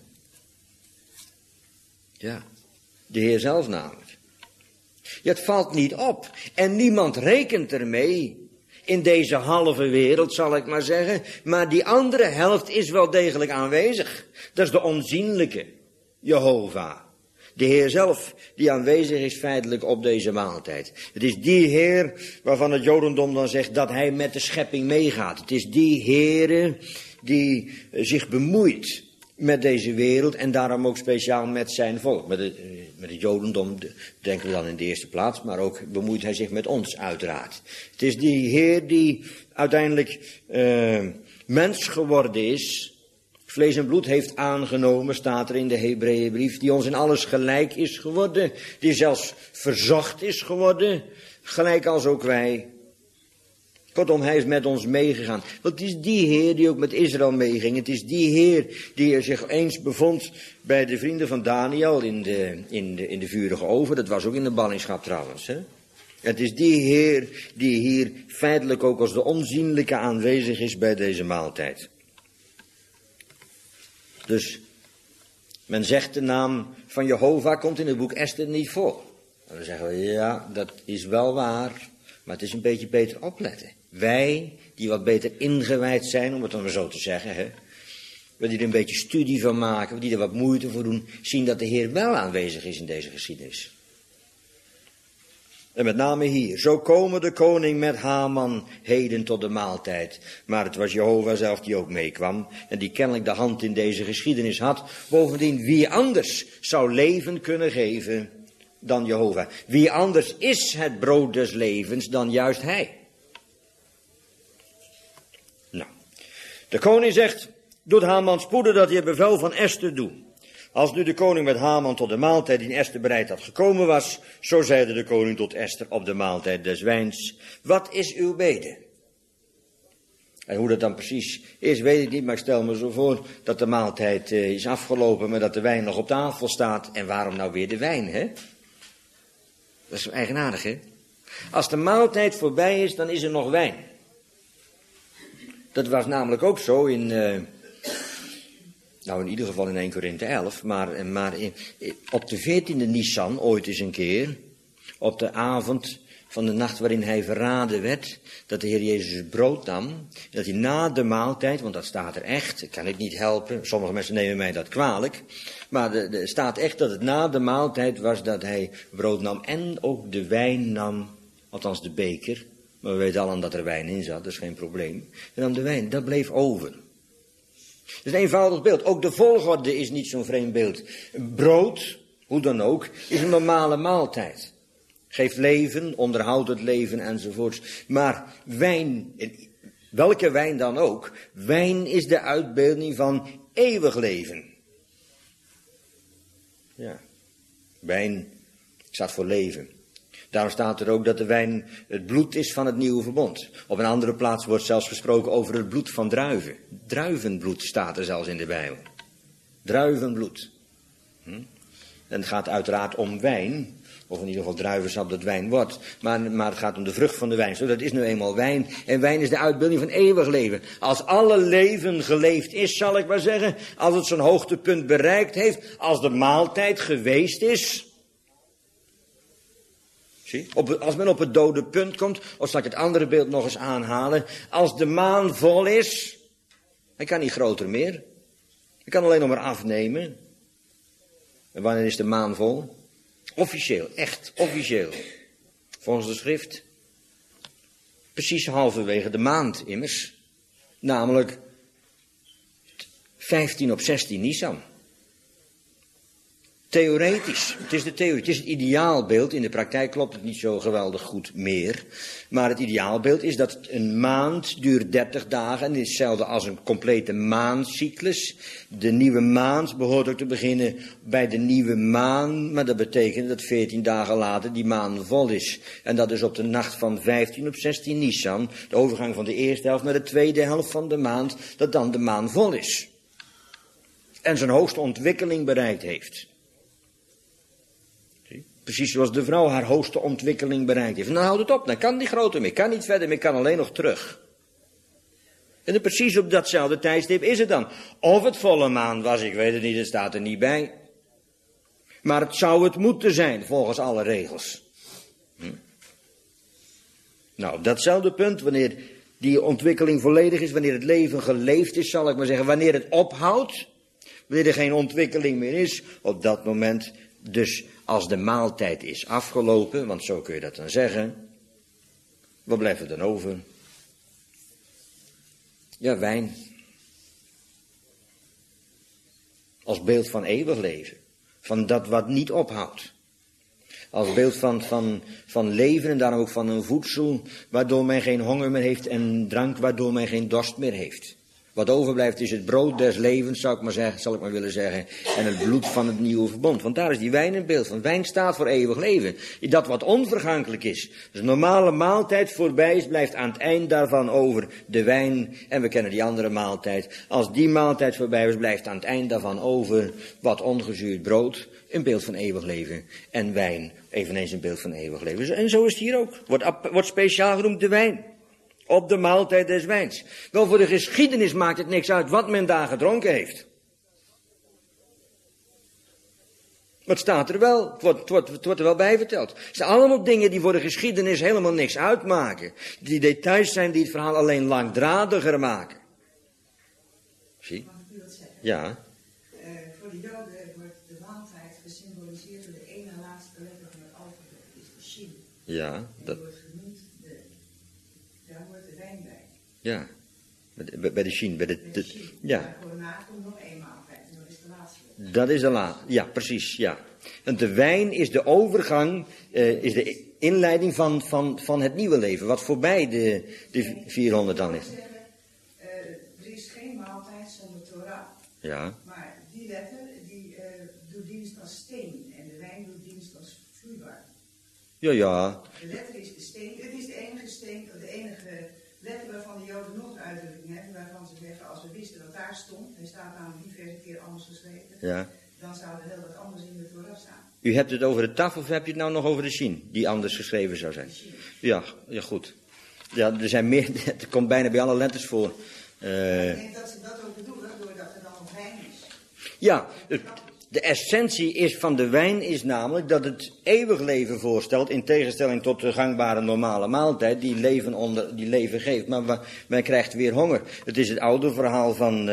Ja, de Heer zelf namelijk. Ja, het valt niet op. En niemand rekent ermee. In deze halve wereld, zal ik maar zeggen. Maar die andere helft is wel degelijk aanwezig. Dat is de onzienlijke Jehovah. De Heer zelf die aanwezig is feitelijk op deze maaltijd. Het is die Heer waarvan het Jodendom dan zegt dat hij met de schepping meegaat. Het is die Heer die zich bemoeit met deze wereld en daarom ook speciaal met zijn volk. Met het Jodendom denken we dan in de eerste plaats, maar ook bemoeit hij zich met ons uiteraard. Het is die Heer die uiteindelijk mens geworden is, vlees en bloed heeft aangenomen, staat er in de Hebreeënbrief, die ons in alles gelijk is geworden, die zelfs verzocht is geworden, gelijk als ook wij. Kortom, hij is met ons meegegaan. Want het is die Heer die ook met Israël meeging. Het is die Heer die er zich eens bevond bij de vrienden van Daniel in de vurige oven. Dat was ook in de ballingschap trouwens. Hè? Het is die Heer die hier feitelijk ook als de onzienlijke aanwezig is bij deze maaltijd. Dus men zegt de naam van Jehovah komt in het boek Esther niet voor. En dan zeggen we, ja, dat is wel waar, maar het is een beetje beter opletten. Wij, die wat beter ingewijd zijn, om het dan maar zo te zeggen, hè, we die er een beetje studie van maken, die er wat moeite voor doen, zien dat de Heer wel aanwezig is in deze geschiedenis. En met name hier, zo komen de koning met Haman heden tot de maaltijd. Maar het was Jehovah zelf die ook meekwam en die kennelijk de hand in deze geschiedenis had. Bovendien, wie anders zou leven kunnen geven dan Jehovah? Wie anders is het brood des levens dan juist hij? Nou, de koning zegt, doet Haman spoedig dat hij bevel van Esther doet. Als nu de koning met Haman tot de maaltijd die Esther bereid had gekomen was, zo zeide de koning tot Esther op de maaltijd des wijns, wat is uw bede? En hoe dat dan precies is, weet ik niet, maar ik stel me zo voor dat de maaltijd is afgelopen, maar dat de wijn nog op tafel staat. En waarom nou weer de wijn, hè? Dat is eigenaardig, hè? Als de maaltijd voorbij is, dan is er nog wijn. Dat was namelijk ook zo in ieder geval in 1 Korinthe 11, maar op de 14e Nisan, ooit eens een keer, op de avond van de nacht waarin hij verraden werd, dat de Heer Jezus het brood nam, dat hij na de maaltijd, want dat staat er echt, ik kan het niet helpen, sommige mensen nemen mij dat kwalijk, maar er staat echt dat het na de maaltijd was dat hij brood nam en ook de wijn nam, althans de beker, maar we weten allen dat er wijn in zat, dat is geen probleem, en dan de wijn, dat bleef over. Het is een eenvoudig beeld. Ook de volgorde is niet zo'n vreemd beeld. Brood, hoe dan ook, is een normale maaltijd. Geeft leven, onderhoudt het leven enzovoorts. Maar wijn, welke wijn dan ook, wijn is de uitbeelding van eeuwig leven. Ja, wijn staat voor leven. Daarom staat er ook dat de wijn het bloed is van het nieuwe verbond. Op een andere plaats wordt zelfs gesproken over het bloed van druiven. Druivenbloed staat er zelfs in de Bijbel. Druivenbloed. En het gaat uiteraard om wijn. Of in ieder geval druivensap dat wijn wordt. Maar het gaat om de vrucht van de wijn. Zo, dat is nu eenmaal wijn. En wijn is de uitbeelding van eeuwig leven. Als alle leven geleefd is, zal ik maar zeggen. Als het zijn hoogtepunt bereikt heeft. Als de maaltijd geweest is. Als men op het dode punt komt, of zal ik het andere beeld nog eens aanhalen. Als de maan vol is, hij kan niet groter meer. Hij kan alleen nog maar afnemen. En wanneer is de maan vol? Officieel, echt officieel. Volgens de schrift. Precies halverwege de maand immers. Namelijk 15 op 16 Nisan. theoretisch. Het is de theorie, het is het ideaalbeeld. In de praktijk klopt het niet zo geweldig goed meer. Maar het ideaalbeeld is dat een maand duurt 30 dagen. En het is hetzelfde als een complete maancyclus. De nieuwe maand behoort ook te beginnen bij de nieuwe maan. Maar dat betekent dat 14 dagen later die maan vol is. En dat is op de nacht van 15 op 16 Nisan. De overgang van de eerste helft naar de tweede helft van de maand. Dat dan de maan vol is. En zijn hoogste ontwikkeling bereikt heeft. Precies zoals de vrouw haar hoogste ontwikkeling bereikt heeft. En dan houdt het op, dan kan die groter meer, kan niet verder meer, kan alleen nog terug. En dan precies op datzelfde tijdstip is het dan. Of het volle maan was, ik weet het niet, het staat er niet bij. Maar het zou het moeten zijn, volgens alle regels. Nou, op datzelfde punt, wanneer die ontwikkeling volledig is, wanneer het leven geleefd is, zal ik maar zeggen, wanneer het ophoudt, wanneer er geen ontwikkeling meer is, op dat moment dus als de maaltijd is afgelopen, want zo kun je dat dan zeggen, wat blijft er dan over? Ja, wijn. Als beeld van eeuwig leven. Van dat wat niet ophoudt. Als beeld van leven en daarom ook van een voedsel waardoor men geen honger meer heeft en drank waardoor men geen dorst meer heeft. Wat overblijft is het brood des levens, zal ik maar willen zeggen, en het bloed van het nieuwe verbond. Want daar is die wijn een beeld van. Wijn staat voor eeuwig leven. Dat wat onvergankelijk is. Dus een normale maaltijd voorbij is, blijft aan het eind daarvan over de wijn. En we kennen die andere maaltijd. Als die maaltijd voorbij is, blijft aan het eind daarvan over wat ongezuurd brood. Een beeld van eeuwig leven. En wijn, eveneens een beeld van eeuwig leven. En zo is het hier ook. Wordt speciaal genoemd de wijn. Op de maaltijd des wijns. Wel, voor de geschiedenis maakt het niks uit wat men daar gedronken heeft. Maar het staat er wel, het wordt er wel bij verteld. Het zijn allemaal dingen die voor de geschiedenis helemaal niks uitmaken. Die details zijn die het verhaal alleen langdradiger maken. Zie? Mag ik u wat zeggen? Ja. Voor de Joden wordt de maaltijd gesymboliseerd door de ene laatste letter van het alfabet. Dat is de shin. Ja, dat... wordt genoemd, daar hoort de wijn bij. Ja, bij de shin, ja. Maar voor na komt nog één maaltijd, en dat is de laatste. Dat is de laatste, ja, precies, ja. En de wijn is de overgang, is de inleiding van het nieuwe leven, wat voorbij de 400 dan is. Er is geen maaltijd zonder Torah. Ja. Maar die letter, die doet dienst als steen. En de wijn doet dienst als vloeibaar. Ja. De letter is de steen. Het is de enige steen, de enige letter waarvan de Joden nog uitdrukking hebben. Waarvan ze zeggen, als we wisten wat daar stond. Hij staat namelijk diverse keer anders geschreven. Ja. Dan zou er heel wat anders in de Torah staan. U hebt het over de taf of heb je het nou nog over de shin, die anders geschreven zou zijn? Ja, goed. Ja, er zijn meer, het komt bijna bij alle letters voor. Ik denk dat ze dat ook bedoelen, doordat er dan nog wijn is. Ja, de essentie is van de wijn is namelijk dat het eeuwig leven voorstelt, in tegenstelling tot de gangbare normale maaltijd, die leven geeft. Maar men krijgt weer honger. Het is het oude verhaal van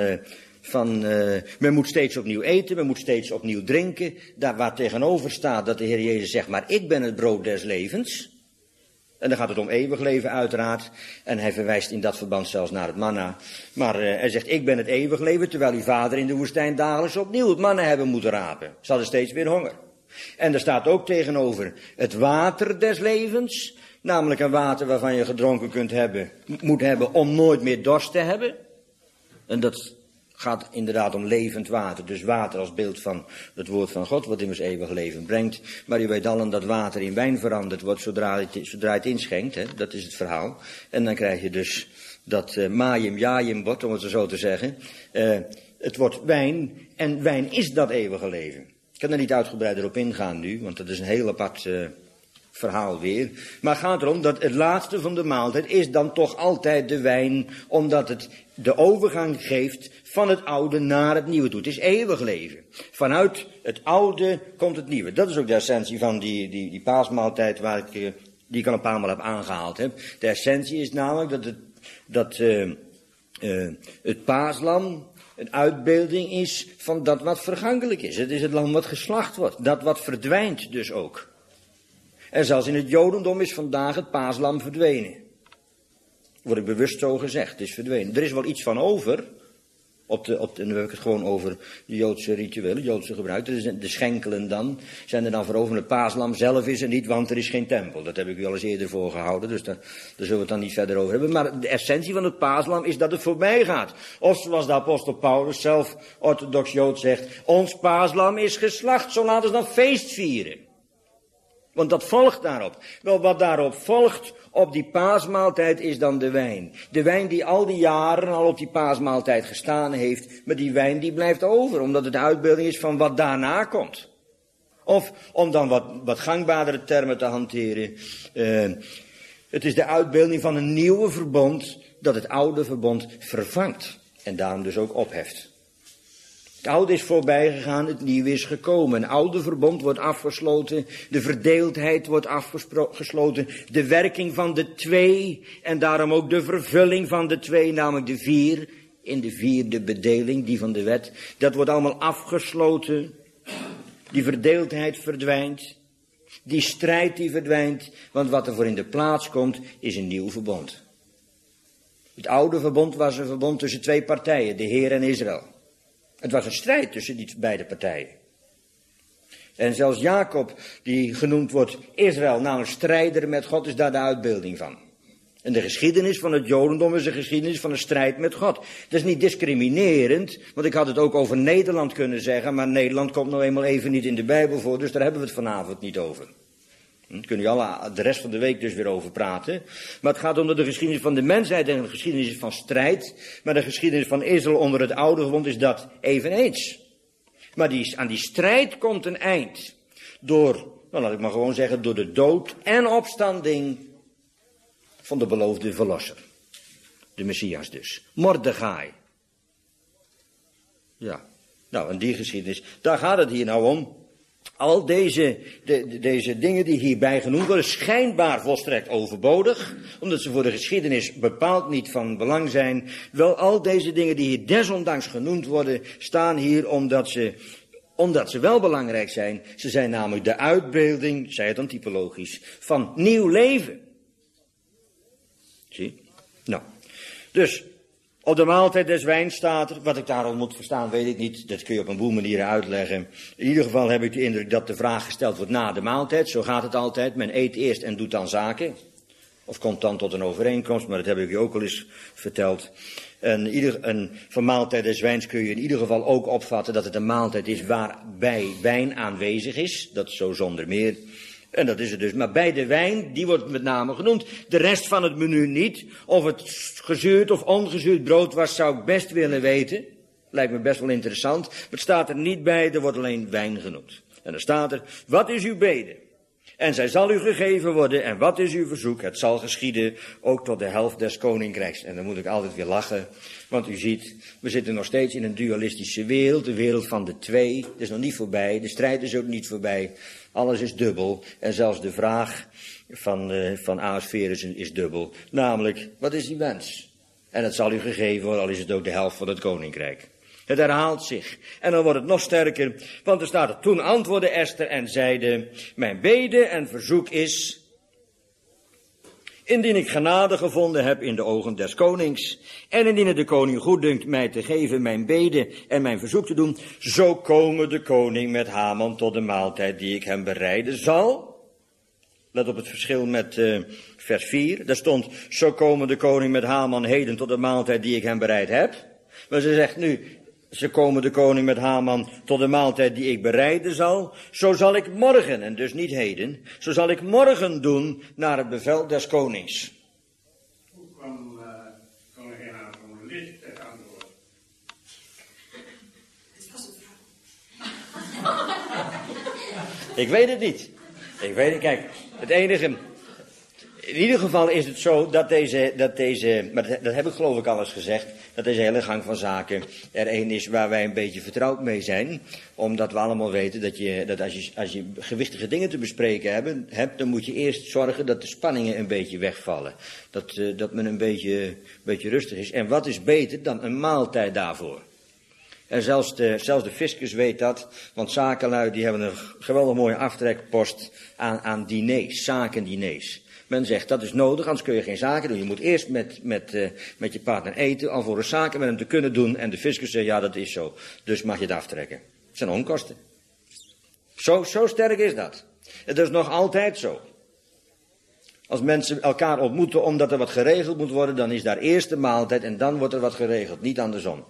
men moet steeds opnieuw eten, men moet steeds opnieuw drinken. Daar waar tegenover staat dat de Heer Jezus zegt, maar ik ben het brood des levens. En dan gaat het om eeuwig leven uiteraard. En hij verwijst in dat verband zelfs naar het manna. Maar hij zegt, ik ben het eeuwig leven, terwijl uw vader in de woestijn dagelijks opnieuw het manna hebben moeten rapen. Ze hadden steeds weer honger. En er staat ook tegenover het water des levens. Namelijk een water waarvan je gedronken moet hebben om nooit meer dorst te hebben. En dat gaat inderdaad om levend water. Dus water als beeld van het woord van God, wat immers eeuwig leven brengt. Maar u weet allen dat water in wijn veranderd wordt zodra het inschenkt. Hè? Dat is het verhaal. En dan krijg je dus dat mayim jayim wordt, om het zo te zeggen. Het wordt wijn. En wijn is dat eeuwige leven. Ik kan er niet uitgebreider op ingaan nu, want dat is een heel apart verhaal weer. Maar het gaat erom dat het laatste van de maaltijd is dan toch altijd de wijn, omdat het de overgang geeft van het oude naar het nieuwe toe. Het is eeuwig leven. Vanuit het oude komt het nieuwe. Dat is ook de essentie van die paasmaaltijd die ik al een paar maal heb aangehaald. De essentie is namelijk dat het paaslam een uitbeelding is van dat wat vergankelijk is. Het is het lam wat geslacht wordt. Dat wat verdwijnt dus ook. En zelfs in het Jodendom is vandaag het paaslam verdwenen. Wordt ik bewust zo gezegd, het is verdwenen. Er is wel iets van over. dan heb ik het gewoon over de Joodse rituelen, Joodse gebruiken. Dus de schenkelen dan, zijn er dan voor over. Het paaslam zelf is er niet, want er is geen tempel. Dat heb ik u al eens eerder voorgehouden, dus daar zullen we het dan niet verder over hebben. Maar de essentie van het paaslam is dat het voorbij gaat. Of zoals de apostel Paulus zelf, orthodox Jood, zegt, ons paaslam is geslacht, zo laten we dan feest vieren. Want dat volgt daarop. Wel, wat daarop volgt op die paasmaaltijd is dan de wijn. De wijn die al die jaren al op die paasmaaltijd gestaan heeft, maar die wijn die blijft over, omdat het de uitbeelding is van wat daarna komt. Of, om dan wat gangbaardere termen te hanteren, het is de uitbeelding van een nieuwe verbond dat het oude verbond vervangt en daarom dus ook opheft. Het oude is voorbij gegaan, het nieuwe is gekomen. Een oude verbond wordt afgesloten, de verdeeldheid wordt afgesloten, de werking van de twee en daarom ook de vervulling van de twee, namelijk de vier, in de vierde bedeling, die van de wet. Dat wordt allemaal afgesloten, die verdeeldheid verdwijnt, die strijd die verdwijnt, want wat er voor in de plaats komt is een nieuw verbond. Het oude verbond was een verbond tussen twee partijen, de Heer en Israël. Het was een strijd tussen die beide partijen. En zelfs Jacob, die genoemd wordt Israël, nou een strijder met God, is daar de uitbeelding van. En de geschiedenis van het Jodendom is een geschiedenis van een strijd met God. Dat is niet discriminerend, want ik had het ook over Nederland kunnen zeggen, maar Nederland komt nou eenmaal even niet in de Bijbel voor, dus daar hebben we het vanavond niet over. Daar kunnen jullie de rest van de week dus weer over praten. Maar het gaat om de geschiedenis van de mensheid en de geschiedenis van strijd. Maar de geschiedenis van Israël onder het oude verbond is dat eveneens. Maar aan die strijd komt een eind. Door, nou laat ik maar gewoon zeggen, door de dood en opstanding van de beloofde verlosser. De Messias dus. Mordechai. Ja, nou en die geschiedenis, daar gaat het hier nou om. Al deze dingen die hierbij genoemd worden, schijnbaar volstrekt overbodig, omdat ze voor de geschiedenis bepaald niet van belang zijn. Wel, al deze dingen die hier desondanks genoemd worden, staan hier omdat ze wel belangrijk zijn. Ze zijn namelijk de uitbeelding, zei het dan typologisch, van nieuw leven. Zie? Nou, dus op de maaltijd des wijns staat er, wat ik daarom moet verstaan weet ik niet, dat kun je op een boel manieren uitleggen. In ieder geval heb ik de indruk dat de vraag gesteld wordt na de maaltijd, zo gaat het altijd, men eet eerst en doet dan zaken. Of komt dan tot een overeenkomst, maar dat heb ik u ook al eens verteld. En van maaltijd des wijns kun je in ieder geval ook opvatten dat het een maaltijd is waarbij wijn aanwezig is, dat zo zonder meer. En dat is het dus. Maar bij de wijn, die wordt met name genoemd. De rest van het menu niet. Of het gezuurd of ongezuurd brood was, zou ik best willen weten. Lijkt me best wel interessant. Maar het staat er niet bij, er wordt alleen wijn genoemd. En dan staat er, wat is uw bede? En zij zal u gegeven worden. En wat is uw verzoek? Het zal geschieden, ook tot de helft des koninkrijks. En dan moet ik altijd weer lachen. Want u ziet, we zitten nog steeds in een dualistische wereld. De wereld van de twee. Dat is nog niet voorbij. De strijd is ook niet voorbij. Alles is dubbel. En zelfs de vraag van Ahasverus is dubbel. Namelijk, wat is die wens? En het zal u gegeven worden, al is het ook de helft van het koninkrijk. Het herhaalt zich. En dan wordt het nog sterker. Want er staat er, toen antwoordde Esther en zeide, mijn bede en verzoek is, indien ik genade gevonden heb in de ogen des konings, en indien het de koning goeddunkt mij te geven mijn bede en mijn verzoek te doen, zo komen de koning met Haman tot de maaltijd die ik hem bereiden zal. Let op het verschil met vers 4. Daar stond, zo komen de koning met Haman heden tot de maaltijd die ik hem bereid heb. Maar ze zegt nu, ze komen de koning met Haman tot de maaltijd die ik bereiden zal. Zo zal ik morgen, en dus niet heden, zo zal ik morgen doen naar het bevel des konings. Hoe kwam koningin aan van licht het antwoord? Het was een vrouw. Ik weet het niet. Kijk, het enige. In ieder geval is het zo dat deze, maar dat heb ik geloof ik al eens gezegd, dat deze hele gang van zaken er een is waar wij een beetje vertrouwd mee zijn. Omdat we allemaal weten dat als je gewichtige dingen te bespreken hebt, dan moet je eerst zorgen dat de spanningen een beetje wegvallen. Dat men een beetje rustig is. En wat is beter dan een maaltijd daarvoor? En zelfs de fiscus weet dat, want zakenlui die hebben een geweldig mooie aftrekpost aan diners, zakendiners. Men zegt, dat is nodig, anders kun je geen zaken doen. Je moet eerst met je partner eten, alvorens zaken met hem te kunnen doen. En de fiscus zegt, ja, dat is zo. Dus mag je het aftrekken. Het zijn onkosten. Zo sterk is dat. Het is nog altijd zo. Als mensen elkaar ontmoeten omdat er wat geregeld moet worden, dan is daar eerst de maaltijd en dan wordt er wat geregeld. Niet andersom.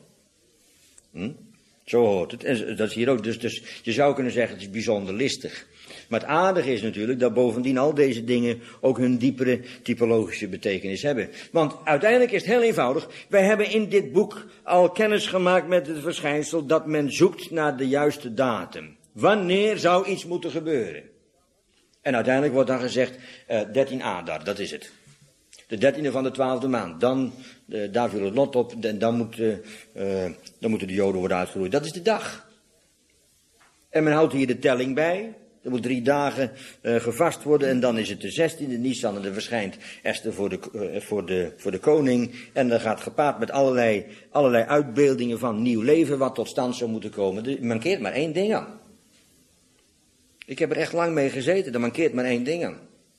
Zo hoort het. En dat is hier ook. Dus je zou kunnen zeggen, het is bijzonder listig. Maar het aardige is natuurlijk dat bovendien al deze dingen ook hun diepere typologische betekenis hebben. Want uiteindelijk is het heel eenvoudig. Wij hebben in dit boek al kennis gemaakt met het verschijnsel dat men zoekt naar de juiste datum. Wanneer zou iets moeten gebeuren? En uiteindelijk wordt dan gezegd 13 Adar, dat is het. De 13e van de 12e maand. Dan, daar viel het lot op en dan moeten de Joden worden uitgeroeid. Dat is de dag. En men houdt hier de telling bij. Er moet 3 dagen gevast worden en dan is het de 16e Nisan en dan verschijnt Esther voor de koning. En dan gaat gepaard met allerlei uitbeeldingen van nieuw leven wat tot stand zou moeten komen. Er mankeert maar 1 ding aan. Ik heb er echt lang mee gezeten, er mankeert maar 1 ding aan.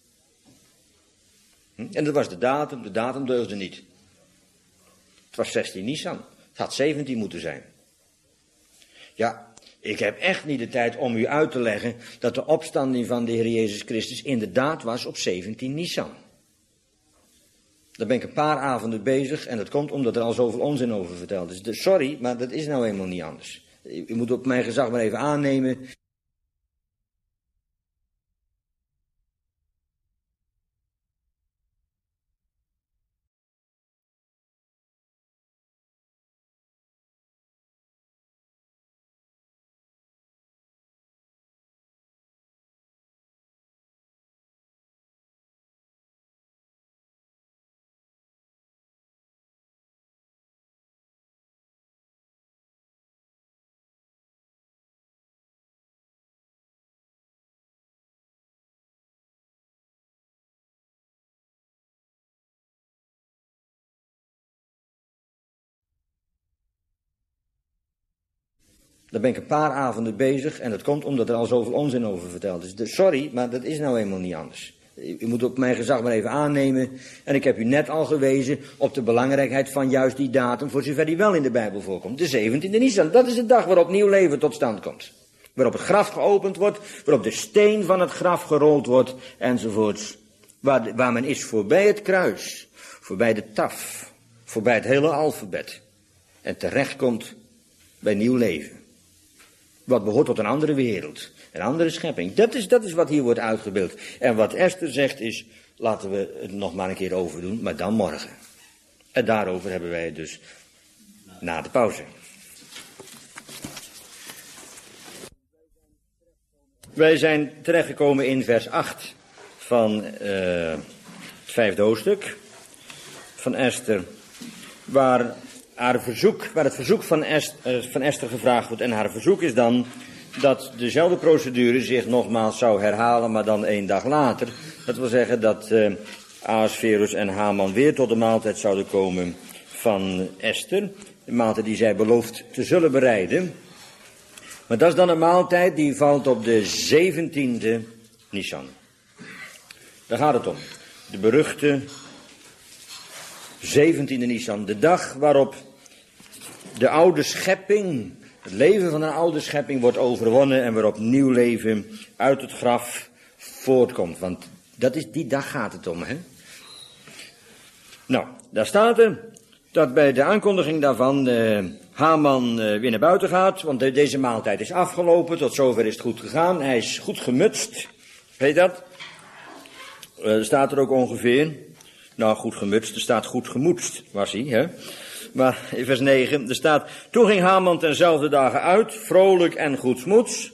En dat was de datum deugde niet. Het was 16 Nisan, het had 17 moeten zijn. Ja, ik heb echt niet de tijd om u uit te leggen dat de opstanding van de Heer Jezus Christus inderdaad was op 17 Nisan. Daar ben ik een paar avonden bezig en dat komt omdat er al zoveel onzin over verteld is. Dus sorry, maar dat is nou eenmaal niet anders. U moet op mijn gezag maar even aannemen. Daar ben ik een paar avonden bezig en dat komt omdat er al zoveel onzin over verteld is. Dus sorry, maar dat is nou eenmaal niet anders. U moet op mijn gezag maar even aannemen. En ik heb u net al gewezen op de belangrijkheid van juist die datum, voor zover die wel in de Bijbel voorkomt. De 17e Nisan, dat is de dag waarop nieuw leven tot stand komt. Waarop het graf geopend wordt, waarop de steen van het graf gerold wordt, enzovoorts. Waar men is voorbij het kruis, voorbij de taf, voorbij het hele alfabet. En terechtkomt bij nieuw leven. Wat behoort tot een andere wereld, een andere schepping. Dat is wat hier wordt uitgebeeld. En wat Esther zegt is, laten we het nog maar een keer overdoen, maar dan morgen. En daarover hebben wij het dus na de pauze. Wij zijn terechtgekomen in vers 8 van het 5e hoofdstuk van Esther, waar het verzoek van Esther gevraagd wordt. En haar verzoek is dan dat dezelfde procedure zich nogmaals zou herhalen, maar dan 1 dag later. Dat wil zeggen dat Ahasverus en Haman weer tot de maaltijd zouden komen van Esther. De maaltijd die zij belooft te zullen bereiden. Maar dat is dan een maaltijd die valt op de 17e Nisan. Daar gaat het om. De beruchte 17e Nisan, de dag waarop de oude schepping, het leven van een oude schepping wordt overwonnen en waarop nieuw leven uit het graf voortkomt. Want die dag gaat het om, hè. Nou, daar staat er dat bij de aankondiging daarvan Haman weer naar buiten gaat, want deze maaltijd is afgelopen, tot zover is het goed gegaan. Hij is goed gemutst, weet je dat? Staat er ook ongeveer. Nou, goed gemutst, er staat goed gemoedst, was hij, hè. Maar in vers 9, er staat, toen ging Haman tenzelfde dagen uit, vrolijk en goedsmoeds.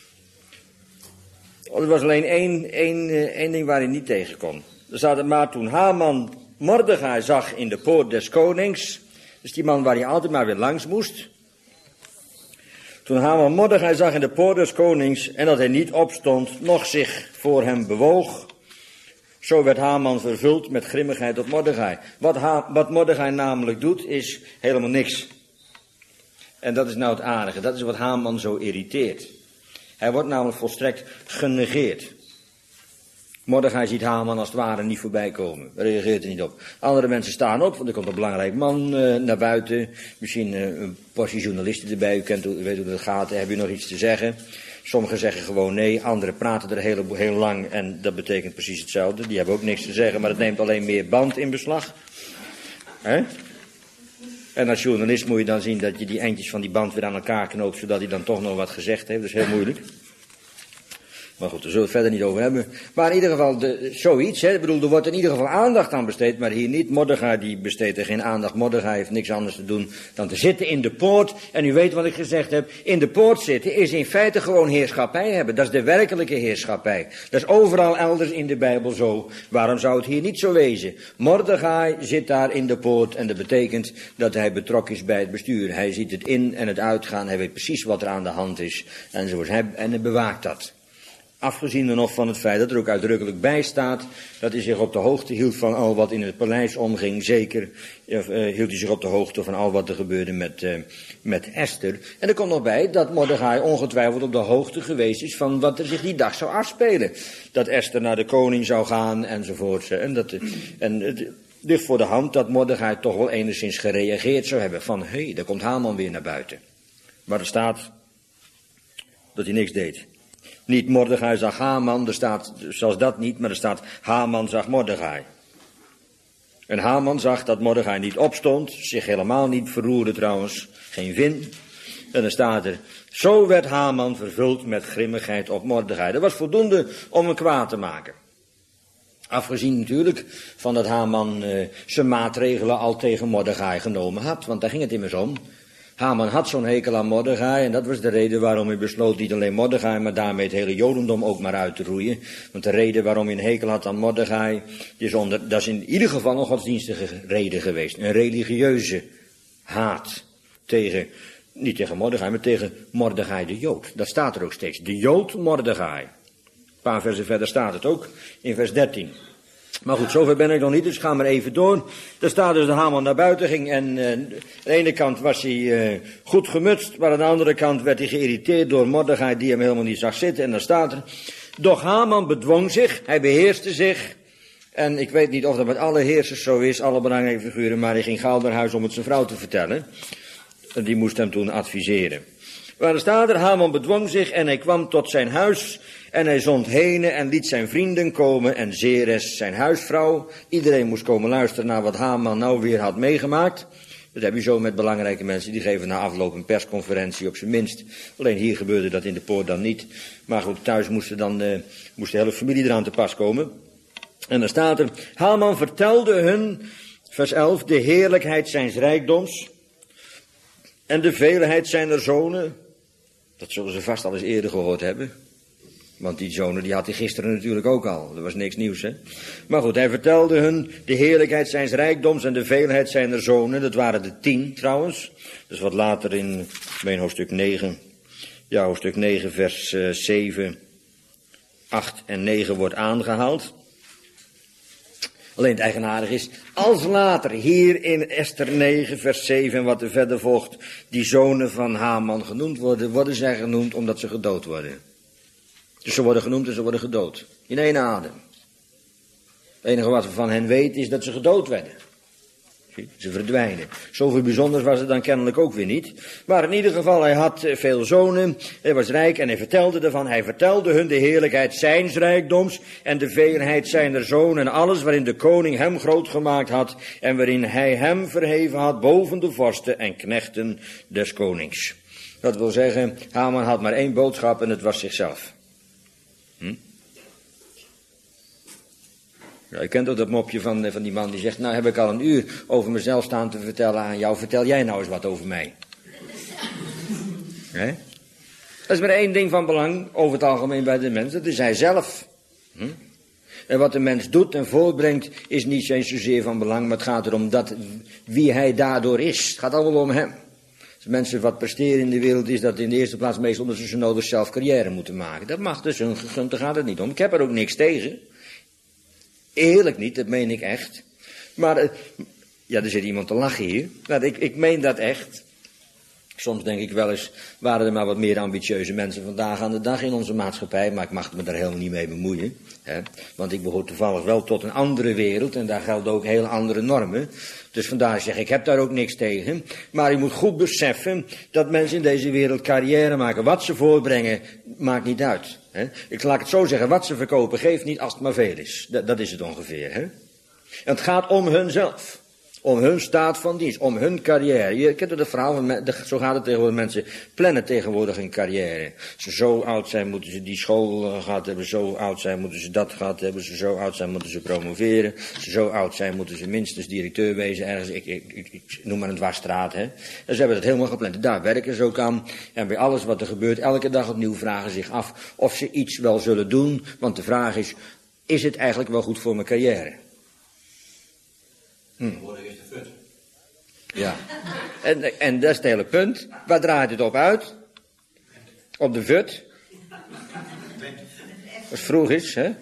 Er was alleen één ding waar hij niet tegen kon. Er staat, maar toen Haman Mordechai zag in de poort des konings, dus die man waar hij altijd maar weer langs moest. Toen Haman Mordechai zag in de poort des konings en dat hij niet opstond, noch zich voor hem bewoog, zo werd Haman vervuld met grimmigheid op Mordechai. Wat Mordechai namelijk doet, is helemaal niks. En dat is nou het aardige. Dat is wat Haman zo irriteert. Hij wordt namelijk volstrekt genegeerd. Mordechai ziet Haman als het ware niet voorbij komen. Daar reageert er niet op. Andere mensen staan op, want er komt een belangrijk man naar buiten. Misschien een portie journalisten erbij. U weet hoe dat gaat. Heb je nog iets te zeggen? Sommigen zeggen gewoon nee. Anderen praten er heel lang. En dat betekent precies hetzelfde. Die hebben ook niks te zeggen. Maar het neemt alleen meer band in beslag. Hè? En als journalist moet je dan zien dat je die eindjes van die band weer aan elkaar knoopt. Zodat hij dan toch nog wat gezegd heeft. Dat is heel moeilijk. Maar goed, daar zullen we het verder niet over hebben. Maar in ieder geval zoiets. Hè. Ik bedoel, er wordt in ieder geval aandacht aan besteed. Maar hier niet. Mordechai die besteedt er geen aandacht. Mordechai heeft niks anders te doen dan te zitten in de poort. En u weet wat ik gezegd heb. In de poort zitten is in feite gewoon heerschappij hebben. Dat is de werkelijke heerschappij. Dat is overal elders in de Bijbel zo. Waarom zou het hier niet zo wezen? Mordechai zit daar in de poort. En dat betekent dat hij betrokken is bij het bestuur. Hij ziet het in en het uitgaan. Hij weet precies wat er aan de hand is. En hij bewaakt dat. Afgezien er nog van het feit dat er ook uitdrukkelijk bij staat dat hij zich op de hoogte hield van al wat in het paleis omging. Zeker hield hij zich op de hoogte van al wat er gebeurde met Esther. En er komt nog bij dat Mordechai ongetwijfeld op de hoogte geweest is van wat er zich die dag zou afspelen. Dat Esther naar de koning zou gaan enzovoort. En het ligt voor de hand dat Mordechai toch wel enigszins gereageerd zou hebben van hé, daar komt Haman weer naar buiten. Maar er staat dat hij niks deed. Niet Mordechai zag Haman, er staat zelfs dat niet, maar er staat Haman zag Mordechai. En Haman zag dat Mordechai niet opstond, zich helemaal niet verroerde trouwens, geen vin. En dan staat er, zo werd Haman vervuld met grimmigheid op Mordechai. Dat was voldoende om hem kwaad te maken. Afgezien natuurlijk van dat Haman zijn maatregelen al tegen Mordechai genomen had, want daar ging het immers om. Haman had zo'n hekel aan Mordechai en dat was de reden waarom hij besloot niet alleen Mordechai, maar daarmee het hele Jodendom ook maar uit te roeien. Want de reden waarom hij een hekel had aan Mordechai, dat is in ieder geval een godsdienstige reden geweest. Een religieuze haat niet tegen Mordechai, maar tegen Mordechai de Jood. Dat staat er ook steeds. De Jood Mordechai. Een paar versen verder staat het ook, in vers 13. Maar goed, zover ben ik nog niet, dus ga maar even door. Er staat dus dat Haman naar buiten ging en aan de ene kant was hij goed gemutst, maar aan de andere kant werd hij geïrriteerd door Mordechai die hem helemaal niet zag zitten. En dan staat er, doch Haman bedwong zich, hij beheerste zich. En ik weet niet of dat met alle heersers zo is, alle belangrijke figuren, maar hij ging gauw naar huis om het zijn vrouw te vertellen. En die moest hem toen adviseren. Maar er staat er, Haman bedwong zich en hij kwam tot zijn huis en hij zond henen en liet zijn vrienden komen en Zeres zijn huisvrouw. Iedereen moest komen luisteren naar wat Haman nou weer had meegemaakt. Dat heb je zo met belangrijke mensen, die geven na afloop een persconferentie op zijn minst. Alleen hier gebeurde dat in de poort dan niet. Maar goed, thuis moest de hele familie eraan te pas komen. En dan staat er, Haman vertelde hun, vers 11, de heerlijkheid zijns rijkdoms en de veelheid zijner zonen. Dat zullen ze vast al eens eerder gehoord hebben. Want die zonen die had hij gisteren natuurlijk ook al. Dat was niks nieuws, hè. Maar goed, hij vertelde hun de heerlijkheid zijns rijkdoms en de veelheid zijner zonen. Dat waren de 10 trouwens. Dus wat later in hoofdstuk 9. Ja, hoofdstuk 9 vers 7, 8 en 9 wordt aangehaald. Alleen het eigenaardig is, als later hier in Esther 9 vers 7 en wat er verder volgt, die zonen van Haman genoemd worden zij genoemd omdat ze gedood worden. Dus ze worden genoemd en ze worden gedood. In één adem. Het enige wat we van hen weten is dat ze gedood werden. Ze verdwijnen. Zoveel bijzonders was het dan kennelijk ook weer niet. Maar in ieder geval, hij had veel zonen, hij was rijk en hij vertelde ervan. Hij vertelde hun de heerlijkheid zijns rijkdoms en de veelheid zijner zonen en alles waarin de koning hem groot gemaakt had en waarin hij hem verheven had boven de vorsten en knechten des konings. Dat wil zeggen, Haman had maar één boodschap en het was zichzelf. Ja, je kent ook dat mopje van die man die zegt, nou heb ik al een uur over mezelf staan te vertellen aan jou, vertel jij nou eens wat over mij. He? Dat is maar één ding van belang over het algemeen bij de mens, dat is hij zelf. En wat de mens doet en voortbrengt is niet eens zozeer van belang, maar het gaat erom wie hij daardoor is. Het gaat allemaal om hem. Als mensen wat presteren in de wereld is dat in de eerste plaats meestal omdat ze zo nodig zelf carrière moeten maken. Dat mag dus hun gegund, daar gaat het niet om. Ik heb er ook niks tegen. Eerlijk niet, dat meen ik echt. Maar, ja, er zit iemand te lachen hier. Nou, ik meen dat echt. Soms denk ik wel eens, waren er maar wat meer ambitieuze mensen vandaag aan de dag in onze maatschappij, maar ik mag me daar helemaal niet mee bemoeien. Hè? Want ik behoor toevallig wel tot een andere wereld en daar gelden ook heel andere normen. Dus vandaar zeg ik heb daar ook niks tegen. Maar je moet goed beseffen dat mensen in deze wereld carrière maken. Wat ze voorbrengen, maakt niet uit. Hè? Ik laat het zo zeggen, wat ze verkopen geeft niet als het maar veel is. Dat is het ongeveer. Hè? En het gaat om hunzelf. Om hun staat van dienst, om hun carrière. Je kent het verhaal van, zo gaat het tegenwoordig, mensen plannen tegenwoordig een carrière. Als ze zo oud zijn, moeten ze die school gehad hebben, zo oud zijn, moeten ze dat gehad hebben, ze zo oud zijn, moeten ze promoveren. Als ze zo oud zijn, moeten ze minstens directeur wezen ergens, ik noem maar een dwarsstraat, hè. En ze hebben dat helemaal gepland. Daar werken ze ook aan. En bij alles wat er gebeurt, elke dag opnieuw vragen zich af of ze iets wel zullen doen. Want de vraag is het eigenlijk wel goed voor mijn carrière? Tegenwoordig is de fut. Ja, en dat is het hele punt. Waar draait het op uit? Op de fut. Als vroeg is, hè?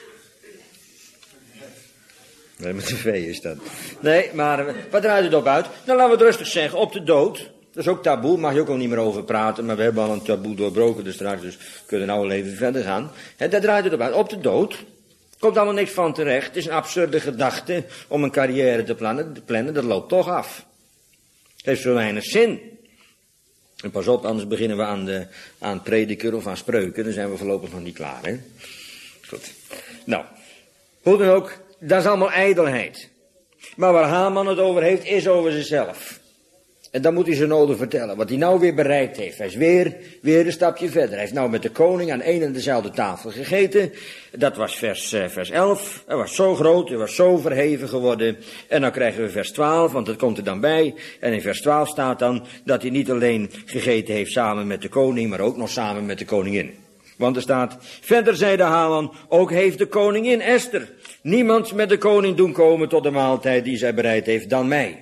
Nee, met de V is dat. Nee, maar waar draait het op uit? Nou, laten we het rustig zeggen, op de dood. Dat is ook taboe, mag je ook al niet meer over praten, maar we hebben al een taboe doorbroken dus straks, dus we kunnen nou wel even verder gaan. En daar draait het op uit, op de dood. Komt allemaal niks van terecht. Het is een absurde gedachte om een carrière te plannen. Dat loopt toch af. Het heeft zo weinig zin. En pas op, anders beginnen we aan prediker of aan spreuken. Dan zijn we voorlopig nog niet klaar, hè. Goed. Nou, hoe dan ook, dat is allemaal ijdelheid. Maar waar Haman het over heeft, is over zichzelf. En dan moet hij zijn noden vertellen, wat hij nou weer bereikt heeft. Hij is weer een stapje verder. Hij heeft nou met de koning aan één en dezelfde tafel gegeten. Dat was vers 11. Hij was zo groot, hij was zo verheven geworden. En dan krijgen we vers 12, want dat komt er dan bij. En in vers 12 staat dan dat hij niet alleen gegeten heeft samen met de koning, maar ook nog samen met de koningin. Want er staat, verder zei de Haman, ook heeft de koningin Esther niemand met de koning doen komen tot de maaltijd die zij bereid heeft dan mij.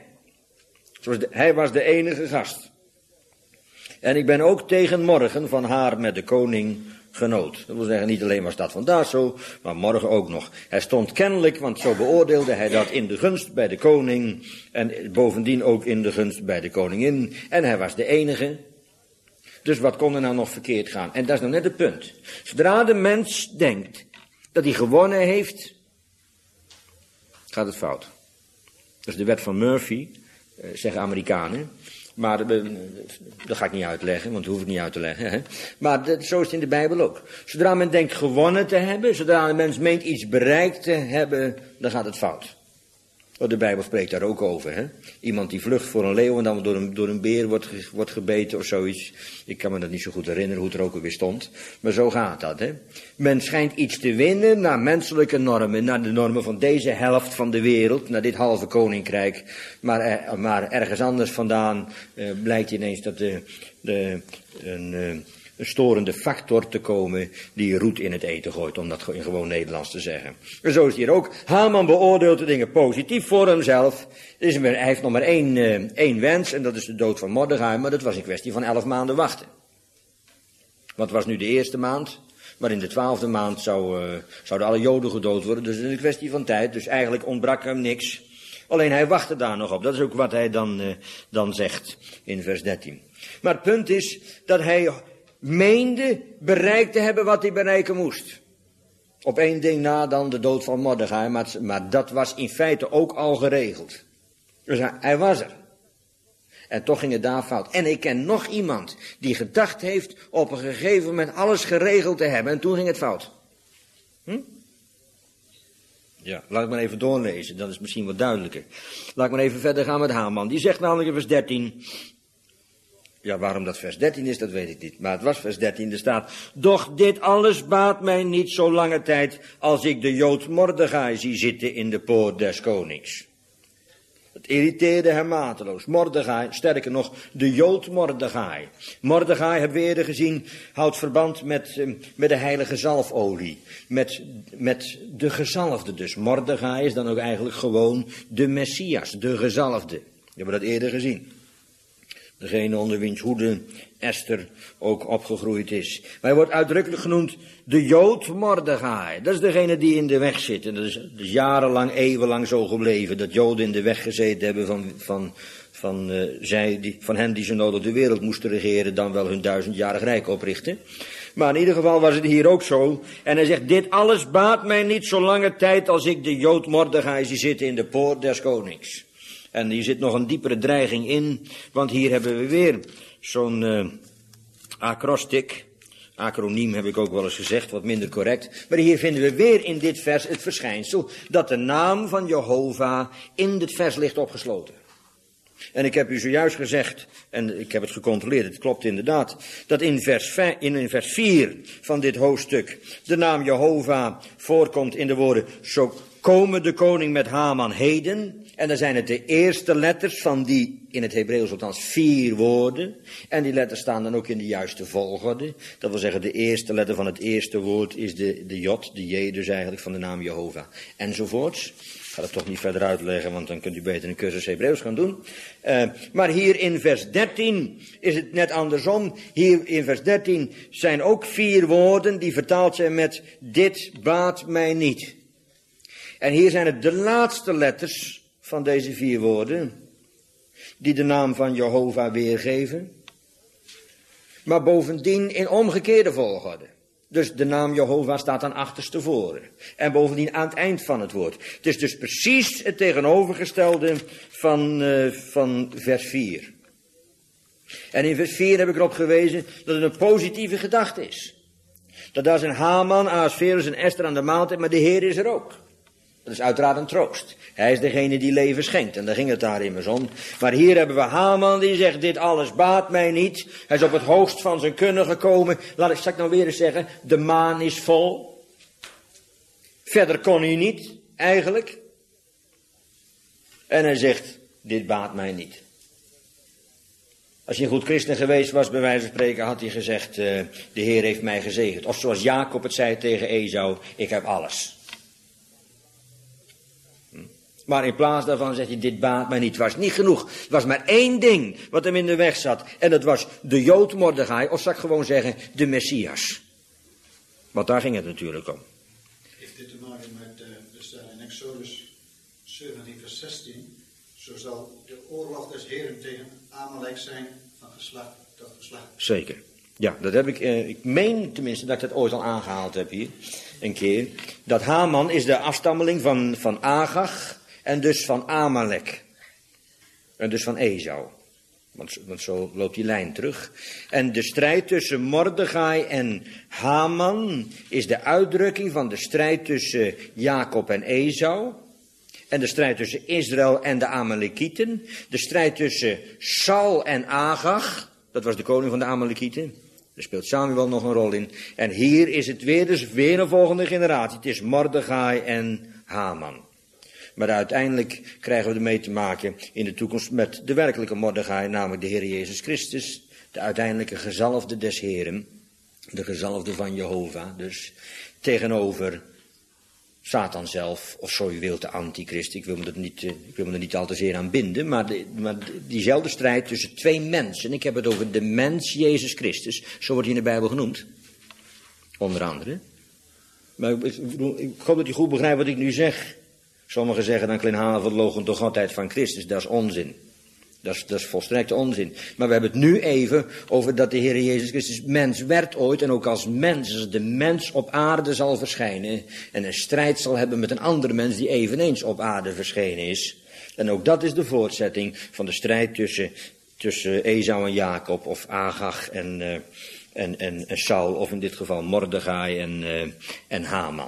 Hij was de enige gast. En ik ben ook tegen morgen van haar met de koning genood. Dat wil zeggen, niet alleen was dat vandaag zo, maar morgen ook nog. Hij stond kennelijk, want zo beoordeelde hij dat, in de gunst bij de koning. En bovendien ook in de gunst bij de koningin. En hij was de enige. Dus wat kon er nou nog verkeerd gaan? En dat is nou net het punt. Zodra de mens denkt dat hij gewonnen heeft, gaat het fout. Dat is de wet van Murphy. Zeggen Amerikanen. Maar dat ga ik niet uitleggen, want dat hoef ik niet uit te leggen. Hè? Maar zo is het in de Bijbel ook. Zodra men denkt gewonnen te hebben, zodra een mens meent iets bereikt te hebben, dan gaat het fout. De Bijbel spreekt daar ook over. Hè? Iemand die vlucht voor een leeuw en dan door een beer wordt gebeten of zoiets. Ik kan me dat niet zo goed herinneren hoe het er ook alweer stond. Maar zo gaat dat. Hè? Men schijnt iets te winnen naar menselijke normen. Naar de normen van deze helft van de wereld. Naar dit halve koninkrijk. Maar ergens anders vandaan blijkt ineens dat een storende factor te komen die roet in het eten gooit, om dat in gewoon Nederlands te zeggen. En zo is het hier ook. Haman beoordeelt de dingen positief voor hemzelf. Hij heeft nog maar één wens, en dat is de dood van Mordechai, maar dat was een kwestie van 11 maanden wachten. Want het was nu de eerste maand, maar in de 12e maand zouden alle Joden gedood worden, dus het is een kwestie van tijd, dus eigenlijk ontbrak hem niks. Alleen hij wachtte daar nog op, dat is ook wat hij dan zegt in vers 13. Maar het punt is dat hij meende bereikt te hebben wat hij bereiken moest. Op één ding na dan de dood van Mordechai, maar dat was in feite ook al geregeld. Dus hij was er. En toch ging het daar fout. En ik ken nog iemand die gedacht heeft op een gegeven moment alles geregeld te hebben en toen ging het fout. Ja, laat ik maar even doorlezen, dat is misschien wat duidelijker. Laat ik maar even verder gaan met Haman. Die zegt namelijk in vers 13... Ja, waarom dat vers 13 is, dat weet ik niet. Maar het was vers 13, er staat, doch dit alles baat mij niet zo lange tijd als ik de Jood Mordechai zie zitten in de poort des konings. Het irriteerde hem mateloos. Mordechai, sterker nog, de Jood Mordechai. Mordechai, hebben we eerder gezien, houdt verband met de heilige zalfolie. Met de gezalfde dus. Mordechai is dan ook eigenlijk gewoon de Messias, de gezalfde. We hebben dat eerder gezien. Degene onder wiens hoede Esther ook opgegroeid is. Maar hij wordt uitdrukkelijk genoemd de Jood Mordechai. Dat is degene die in de weg zit. En dat is jarenlang, eeuwenlang zo gebleven. Dat Joden in de weg gezeten hebben van hen die zo nodig de wereld moesten regeren, dan wel hun 1000-jarig rijk oprichten. Maar in ieder geval was het hier ook zo. En hij zegt, dit alles baat mij niet zo lange tijd als ik de Jood Mordechai zie zitten in de poort des konings. En hier zit nog een diepere dreiging in, want hier hebben we weer zo'n acrostic. Acroniem heb ik ook wel eens gezegd, wat minder correct. Maar hier vinden we weer in dit vers het verschijnsel dat de naam van Jehovah in dit vers ligt opgesloten. En ik heb u zojuist gezegd, en ik heb het gecontroleerd, het klopt inderdaad, dat in vers 4 van dit hoofdstuk de naam Jehovah voorkomt in de woorden, zo komen de koning met Haman heden. En dan zijn het de eerste letters van die, in het Hebreeuws althans, 4 woorden. En die letters staan dan ook in de juiste volgorde. Dat wil zeggen, de eerste letter van het eerste woord is de Jod, de J dus eigenlijk, van de naam Jehovah. Enzovoorts. Ik ga het toch niet verder uitleggen, want dan kunt u beter een cursus Hebreeuws gaan doen. Maar hier in vers 13 is het net andersom. Hier in vers 13 zijn ook 4 woorden die vertaald zijn met dit baat mij niet. En hier zijn het de laatste letters van deze 4 woorden die de naam van Jehovah weergeven. Maar bovendien in omgekeerde volgorde. Dus de naam Jehovah staat dan achterstevoren. En bovendien aan het eind van het woord. Het is dus precies het tegenovergestelde van vers 4. En in vers 4 heb ik erop gewezen dat het een positieve gedachte is. Dat daar zijn Haman, Ahasverus en Esther aan de maaltijd, maar de Heer is er ook. Dat is uiteraard een troost. Hij is degene die leven schenkt. En daar ging het daar immers om. Maar hier hebben we Haman die zegt, dit alles baat mij niet. Hij is op het hoogst van zijn kunnen gekomen. Zal ik nou weer eens zeggen, de maan is vol. Verder kon hij niet, eigenlijk. En hij zegt, dit baat mij niet. Als hij een goed christen geweest was, bij wijze van spreken, had hij gezegd, de Heer heeft mij gezegend. Of zoals Jacob het zei tegen Esau, ik heb alles. Maar in plaats daarvan zegt hij, dit baat mij niet. Het was niet genoeg. Het was maar 1 ding wat hem in de weg zat. En dat was de Jood Mordechai, of zal ik gewoon zeggen, de Messias. Want daar ging het natuurlijk om. Heeft dit te maken met, er staat in Exodus 17 vers 16. Zo zal de oorlog des Heren tegen Amalek zijn van geslacht tot geslacht. Zeker. Ja, dat heb ik meen tenminste dat ik dat ooit al aangehaald heb hier. Een keer. Dat Haman is de afstammeling van Agag. En dus van Amalek. En dus van Esau. Want zo loopt die lijn terug. En de strijd tussen Mordechai en Haman is de uitdrukking van de strijd tussen Jacob en Esau. En de strijd tussen Israël en de Amalekieten. De strijd tussen Saul en Agag. Dat was de koning van de Amalekieten. Daar speelt Samuel nog een rol in. En hier is het weer een volgende generatie. Het is Mordechai en Haman. Maar uiteindelijk krijgen we ermee te maken in de toekomst met de werkelijke Mordechai, namelijk de Heer Jezus Christus. De uiteindelijke gezalfde des Heren. De gezalfde van Jehovah. Dus tegenover Satan zelf, of zo u wilt, de antichrist. Ik wil me er niet al te zeer aan binden, maar diezelfde strijd tussen 2 mensen. Ik heb het over de mens Jezus Christus. Zo wordt hij in de Bijbel genoemd. Onder andere. Maar ik hoop dat u goed begrijpt wat ik nu zeg. Sommigen zeggen dan kleinhaven logen de godheid van Christus. Dat is onzin. Dat is volstrekt onzin. Maar we hebben het nu even over dat de Heer Jezus Christus mens werd ooit. En ook als mens, als de mens op aarde zal verschijnen. En een strijd zal hebben met een andere mens die eveneens op aarde verschenen is. En ook dat is de voortzetting van de strijd tussen Esau en Jacob. Of Agag en Saul. Of in dit geval Mordechai en Haman.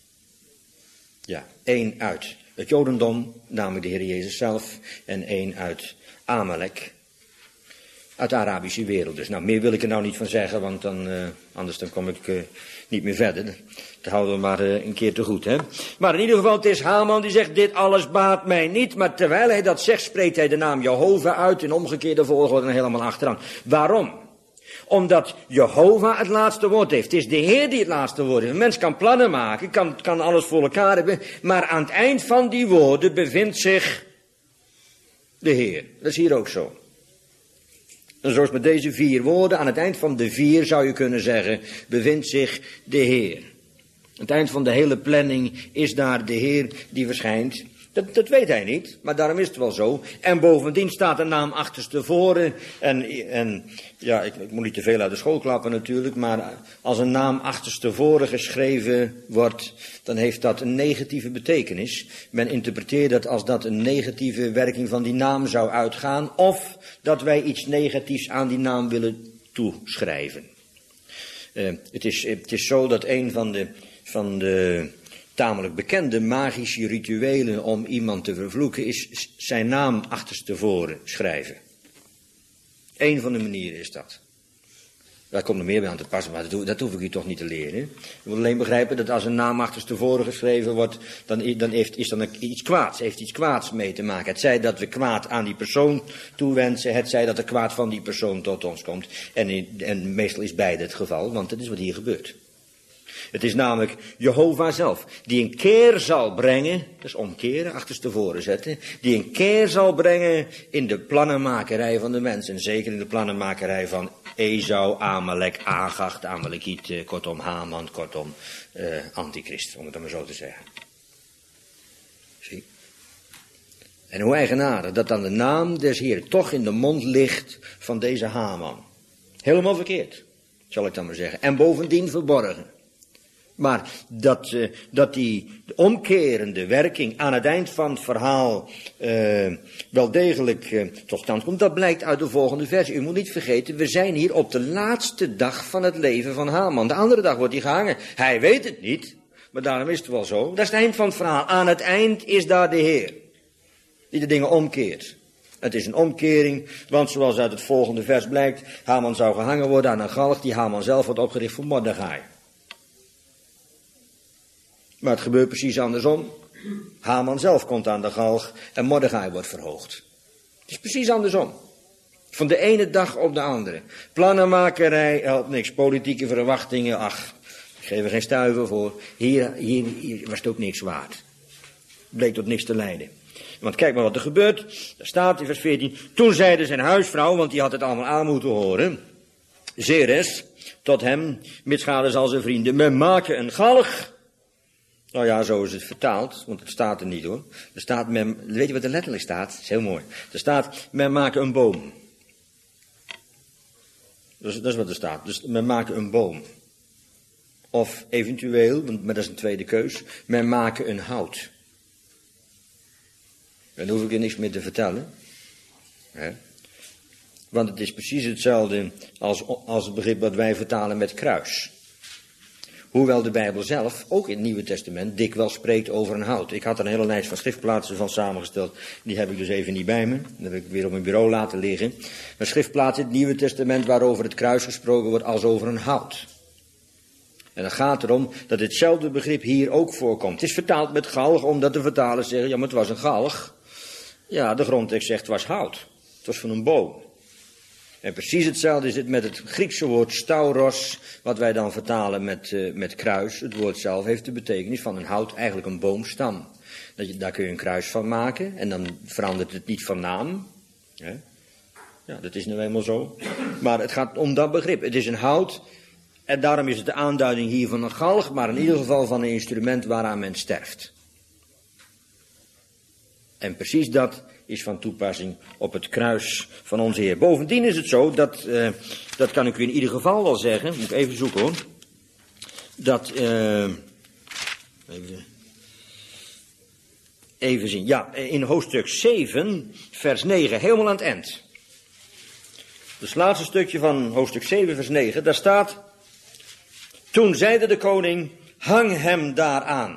Ja, 1 uit het Jodendom, namelijk de Heer Jezus zelf. En 1 uit Amalek. Uit de Arabische wereld dus. Nou, meer wil ik er nou niet van zeggen, want anders kom ik niet meer verder. Dat houden we maar een keer te goed, hè. Maar in ieder geval, het is Haman die zegt, dit alles baat mij niet. Maar terwijl hij dat zegt, spreekt hij de naam Jehovah uit in omgekeerde volgorde en helemaal achteraan. Waarom? Omdat Jehovah het laatste woord heeft. Het is de Heer die het laatste woord heeft. Een mens kan plannen maken, kan alles voor elkaar hebben. Maar aan het eind van die woorden bevindt zich de Heer. Dat is hier ook zo. En zoals met deze 4 woorden, aan het eind van de 4 zou je kunnen zeggen, bevindt zich de Heer. Aan het eind van de hele planning is daar de Heer die verschijnt. Dat weet hij niet, maar daarom is het wel zo. En bovendien staat de naam achterstevoren. En ja, ik moet niet te veel uit de school klappen natuurlijk, maar als een naam achterstevoren geschreven wordt, dan heeft dat een negatieve betekenis. Men interpreteert dat als dat een negatieve werking van die naam zou uitgaan, of dat wij iets negatiefs aan die naam willen toeschrijven. Het is zo dat een van de tamelijk bekende magische rituelen om iemand te vervloeken is zijn naam achterstevoren schrijven. Eén van de manieren is dat. Daar komt er meer bij aan te passen, maar dat hoef ik u toch niet te leren. Je moet alleen begrijpen dat als een naam achterstevoren geschreven wordt, dan heeft iets kwaads, heeft iets kwaads mee te maken. Het zij dat we kwaad aan die persoon toewensen, het zij dat er kwaad van die persoon tot ons komt. En meestal is beide het geval, want dat is wat hier gebeurt. Het is namelijk Jehovah zelf, die een keer zal brengen, dus omkeren, achterstevoren zetten, die een keer zal brengen in de plannenmakerij van de mens. En zeker in de plannenmakerij van Esau, Amalek, Agag, de Amalekiet, kortom Haman, kortom Antichrist, om het maar zo te zeggen. Zie. En hoe eigenaardig dat dan de naam des Heeren toch in de mond ligt van deze Haman. Helemaal verkeerd, zal ik dan maar zeggen. En bovendien verborgen. Maar dat die omkerende werking aan het eind van het verhaal wel degelijk tot stand komt, dat blijkt uit de volgende vers. U moet niet vergeten, we zijn hier op de laatste dag van het leven van Haman. De andere dag wordt hij gehangen. Hij weet het niet, maar daarom is het wel zo. Dat is het eind van het verhaal. Aan het eind is daar de Heer, die de dingen omkeert. Het is een omkering, want zoals uit het volgende vers blijkt, Haman zou gehangen worden aan een galg die Haman zelf had opgericht voor Mordechai. Maar het gebeurt precies andersom. Haman zelf komt aan de galg en Mordechai wordt verhoogd. Het is precies andersom. Van de ene dag op de andere. Plannenmakerij helpt niks. Politieke verwachtingen, ach, ik geef er geen stuiver voor. Hier was het ook niks waard. Bleek tot niks te leiden. Want kijk maar wat er gebeurt. Daar staat in vers 14. Toen zeide zijn huisvrouw, want die had het allemaal aan moeten horen, Zeres, tot hem, mitsgaders als zijn vrienden, we maken een galg. Nou ja, zo is het vertaald, want het staat er niet hoor. Er staat, weet je wat er letterlijk staat? Dat is heel mooi. Er staat, men maken een boom. Dat is wat er staat. Dus men maken een boom. Of eventueel, maar dat is een tweede keus, men maken een hout. Dan hoef ik er niks meer te vertellen. Want het is precies hetzelfde als het begrip wat wij vertalen met kruis. Hoewel de Bijbel zelf, ook in het Nieuwe Testament, dikwijls spreekt over een hout. Ik had er een hele lijst van schriftplaatsen van samengesteld. Die heb ik dus even niet bij me. Dat heb ik weer op mijn bureau laten liggen. Een schriftplaats in het Nieuwe Testament waarover het kruis gesproken wordt als over een hout. En dan gaat erom dat hetzelfde begrip hier ook voorkomt. Het is vertaald met galg, omdat de vertalers zeggen, ja maar het was een galg. Ja, de grondtekst zegt het was hout. Het was van een boom. En precies hetzelfde is het met het Griekse woord stauros, wat wij dan vertalen met kruis. Het woord zelf heeft de betekenis van een hout, eigenlijk een boomstam. Daar kun je een kruis van maken en dan verandert het niet van naam. Ja, dat is nu eenmaal zo. Maar het gaat om dat begrip. Het is een hout en daarom is het de aanduiding hier van een galg, maar in ieder geval van een instrument waaraan men sterft. En precies dat is van toepassing op het kruis van onze Heer. Bovendien is het zo, dat kan ik u in ieder geval wel zeggen, moet ik even zoeken hoor, dat, even zien, ja, in hoofdstuk 7, vers 9, helemaal aan het eind. Dus het laatste stukje van hoofdstuk 7, vers 9, daar staat, toen zeide de koning, hang hem daaraan.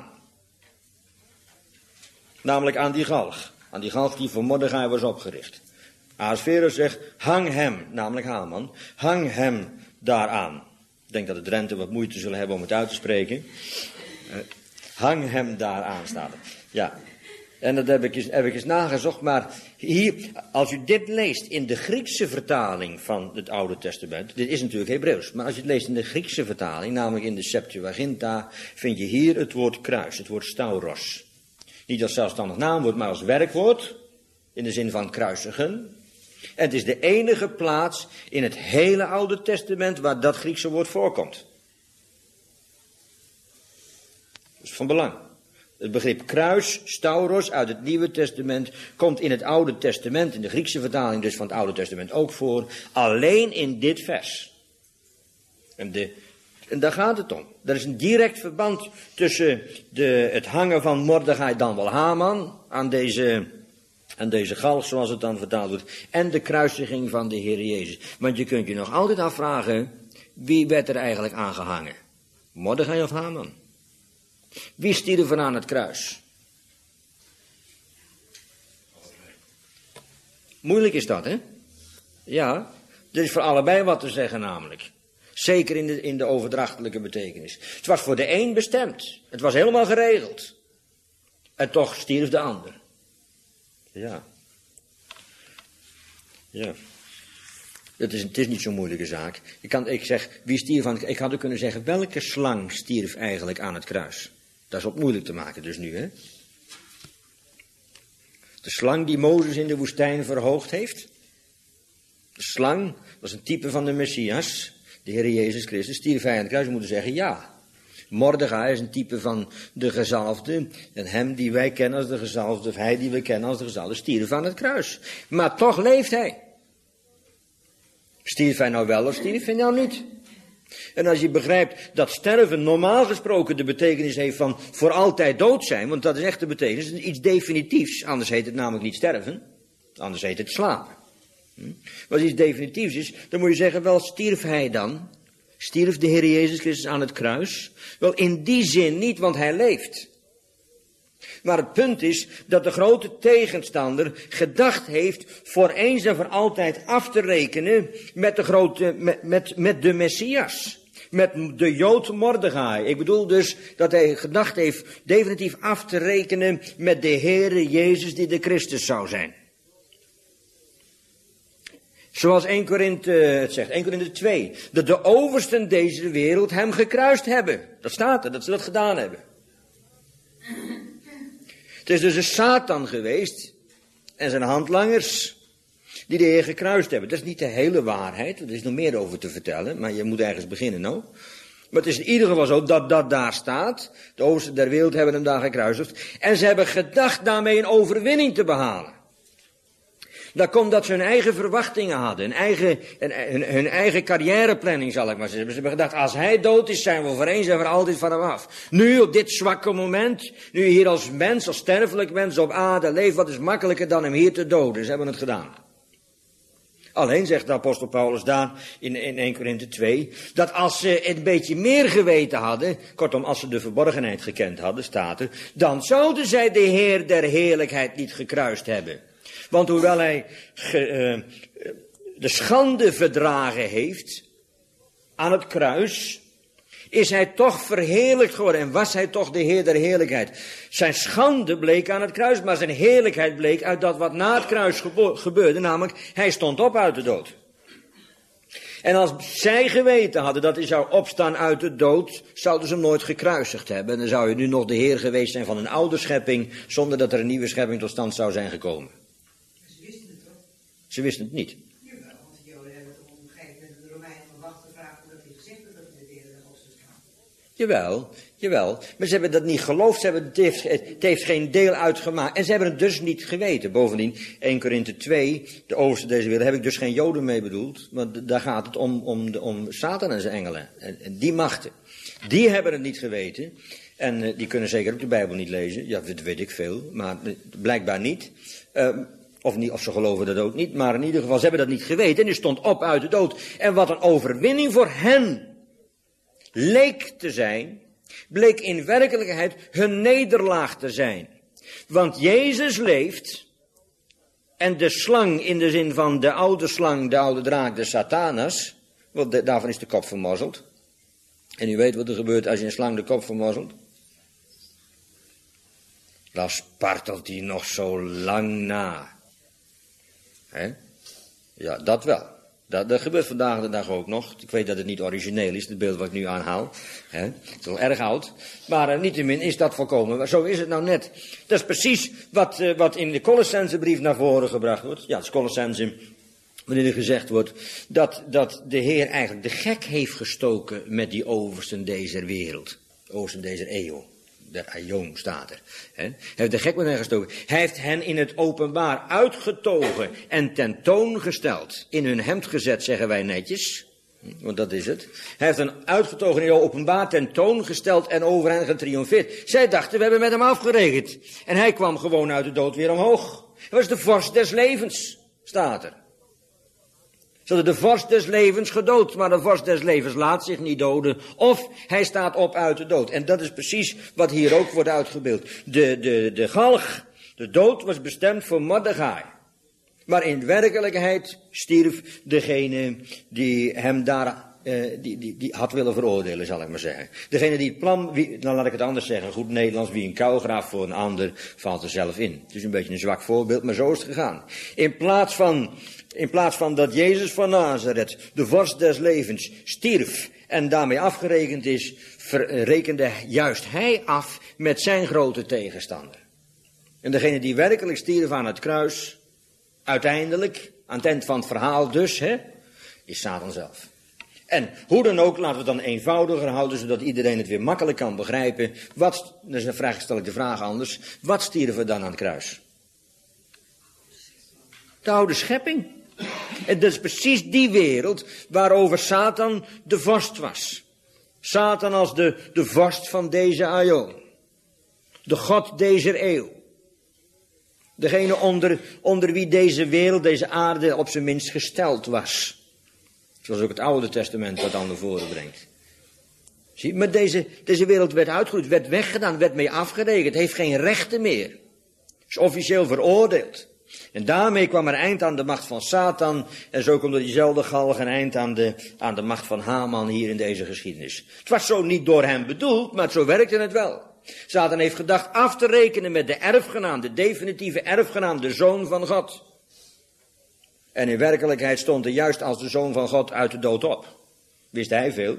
Namelijk aan die galg. Aan die galg die voor Mordechai was opgericht. Ahasverus zegt, hang hem, namelijk Haman, hang hem daaraan. Ik denk dat de Drenten wat moeite zullen hebben om het uit te spreken. Hang hem daaraan staat er. Ja, en dat heb ik eens nagezocht, maar hier, als u dit leest in de Griekse vertaling van het Oude Testament, dit is natuurlijk Hebreeuws, maar als je het leest in de Griekse vertaling, namelijk in de Septuaginta, vind je hier het woord kruis, het woord stauros. Niet als zelfstandig naamwoord, maar als werkwoord, in de zin van kruisigen. En het is de enige plaats in het hele Oude Testament waar dat Griekse woord voorkomt. Dat is van belang. Het begrip kruis, stauros, uit het Nieuwe Testament, komt in het Oude Testament, in de Griekse vertaling dus van het Oude Testament ook voor, alleen in dit vers. En daar gaat het om. Er is een direct verband tussen het hangen van Mordechai, dan wel Haman, aan deze galg, zoals het dan vertaald wordt, en de kruisiging van de Heer Jezus. Want je kunt je nog altijd afvragen, wie werd er eigenlijk aangehangen? Mordechai of Haman? Wie stierf er aan het kruis? Moeilijk is dat, hè? Ja, er is voor allebei wat te zeggen namelijk. Zeker in de overdrachtelijke betekenis. Het was voor de een bestemd. Het was helemaal geregeld. En toch stierf de ander. Ja. Ja. Het is niet zo'n moeilijke zaak. Ik had ook kunnen zeggen, welke slang stierf eigenlijk aan het kruis? Dat is ook moeilijk te maken dus nu, hè? De slang die Mozes in de woestijn verhoogd heeft. De slang was een type van de Messias, de Heer Jezus Christus. Stierf hij aan het kruis? We moeten zeggen ja. Mordechai is een type van de gezalfde. En hem die wij kennen als de gezalfde, of hij die we kennen als de gezalfde, stierf aan het kruis. Maar toch leeft hij. Stierf hij nou wel of stierf hij nou niet? En als je begrijpt dat sterven normaal gesproken de betekenis heeft van voor altijd dood zijn, want dat is echt de betekenis, iets definitiefs, anders heet het namelijk niet sterven, anders heet het slapen. Als iets definitiefs is, dan moet je zeggen, wel stierf hij dan? Stierf de Heer Jezus Christus aan het kruis? Wel in die zin niet, want hij leeft. Maar het punt is dat de grote tegenstander gedacht heeft voor eens en voor altijd af te rekenen met de Messias. Met de Jood Mordechai. Ik bedoel dus dat hij gedacht heeft definitief af te rekenen met de Heere Jezus die de Christus zou zijn. Zoals 1 Korinthe het zegt, 1 Korinthe 2. Dat de oversten deze wereld hem gekruist hebben. Dat staat er, dat ze dat gedaan hebben. Het is dus een Satan geweest en zijn handlangers die de Heer gekruist hebben. Dat is niet de hele waarheid, er is nog meer over te vertellen, maar je moet ergens beginnen nou. Maar het is in ieder geval zo dat dat daar staat. De oversten der wereld hebben hem daar gekruisigd. En ze hebben gedacht daarmee een overwinning te behalen. Dat komt dat ze hun eigen verwachtingen hadden, hun eigen carrièreplanning zal ik maar zeggen. Ze hebben gedacht, als hij dood is, zijn we voor eens en voor altijd van hem af. Nu, op dit zwakke moment, nu hier als mens, als sterfelijk mens op aarde leeft, wat is makkelijker dan hem hier te doden. Ze hebben het gedaan. Alleen zegt de apostel Paulus daar in 1 Korinthe 2, dat als ze een beetje meer geweten hadden, kortom als ze de verborgenheid gekend hadden, staat er, dan zouden zij de Heer der heerlijkheid niet gekruist hebben. Want hoewel hij de schande verdragen heeft aan het kruis, is hij toch verheerlijkt geworden en was hij toch de Heer der heerlijkheid. Zijn schande bleek aan het kruis, maar zijn heerlijkheid bleek uit dat wat na het kruis gebeurde, namelijk hij stond op uit de dood. En als zij geweten hadden dat hij zou opstaan uit de dood, zouden ze hem nooit gekruisigd hebben. En dan zou hij nu nog de Heer geweest zijn van een oude schepping, zonder dat er een nieuwe schepping tot stand zou zijn gekomen. Ze wisten het niet. Jawel, want de Joden hebben het op een gegeven moment de Romeinen van wacht gevraagd omdat hij gezegd had dat hij de Heer der Hoogste kwam. Jawel. Maar ze hebben dat niet geloofd. Het heeft geen deel uitgemaakt. En ze hebben het dus niet geweten. Bovendien, 1 Korinthe 2, de overste deze wereld, heb ik dus geen Joden mee bedoeld. Maar daar gaat het om Satan en zijn engelen. En die machten. Die hebben het niet geweten. En die kunnen zeker ook de Bijbel niet lezen. Ja, dat weet ik veel. Maar blijkbaar niet. Of ze geloven dat ook niet, maar in ieder geval, ze hebben dat niet geweten. En die stond op uit de dood. En wat een overwinning voor hen leek te zijn, bleek in werkelijkheid hun nederlaag te zijn. Want Jezus leeft, en de slang in de zin van de oude slang, de oude draak, de Satanas, want daarvan is de kop vermorzeld. En u weet wat er gebeurt als je een slang de kop vermorzelt. Dan spartelt hij nog zo lang na. He? Ja, dat wel. Dat gebeurt vandaag de dag ook nog. Ik weet dat het niet origineel is, het beeld wat ik nu aanhaal. He? Het is wel erg oud. Maar niettemin is dat volkomen. Maar zo is het nou net. Dat is precies wat in de Colossensebrief naar voren gebracht wordt. Ja, het is Colossense, wanneer er gezegd wordt dat de Heer eigenlijk de gek heeft gestoken met die oversten deze wereld. Oversten deze eeuw. der aion staat er. Hij heeft de gek met hen gestoken. Hij heeft hen in het openbaar uitgetogen en tentoongesteld. In hun hemd gezet, zeggen wij netjes. Want dat is het. Hij heeft hen uitgetogen in het openbaar tentoongesteld en over hen getriomfeerd. Zij dachten, we hebben met hem afgerekend. En hij kwam gewoon uit de dood weer omhoog. Hij was de vorst des levens, staat er. Ze hadden de vorst des levens gedood, maar de vorst des levens laat zich niet doden. Of hij staat op uit de dood. En dat is precies wat hier ook wordt uitgebeeld. De galg, de dood was bestemd voor Mordechai. Maar in werkelijkheid stierf degene die hem daar, die had willen veroordelen, zal ik maar zeggen. Degene die het plan, nou laat ik het anders zeggen, goed Nederlands, wie een kuil graaft voor een ander, valt er zelf in. Het is een beetje een zwak voorbeeld, maar zo is het gegaan. In plaats van dat Jezus van Nazareth, de vorst des levens, stierf en daarmee afgerekend is, rekende juist hij af met zijn grote tegenstander. En degene die werkelijk stierf aan het kruis, uiteindelijk, aan het eind van het verhaal dus, is Satan zelf. En hoe dan ook, laten we het dan eenvoudiger houden, zodat iedereen het weer makkelijk kan begrijpen. Stel ik de vraag anders, wat stierven we dan aan het kruis? De oude schepping. En dat is precies die wereld waarover Satan de vorst was. Satan als de vorst van deze aion. De god deze eeuw. Degene onder wie deze wereld, deze aarde op zijn minst gesteld was. Zoals ook het Oude Testament wat aan de voren brengt. Zie, maar deze wereld werd uitgeroeid, werd weggedaan, werd mee afgerekend, heeft geen rechten meer. Is officieel veroordeeld. En daarmee kwam er eind aan de macht van Satan. En zo komt er diezelfde galg een eind aan de macht van Haman hier in deze geschiedenis. Het was zo niet door hem bedoeld, maar zo werkte het wel. Satan heeft gedacht af te rekenen met de erfgenaam, de definitieve erfgenaam, de Zoon van God. En in werkelijkheid stond hij juist als de Zoon van God uit de dood op. Wist hij veel?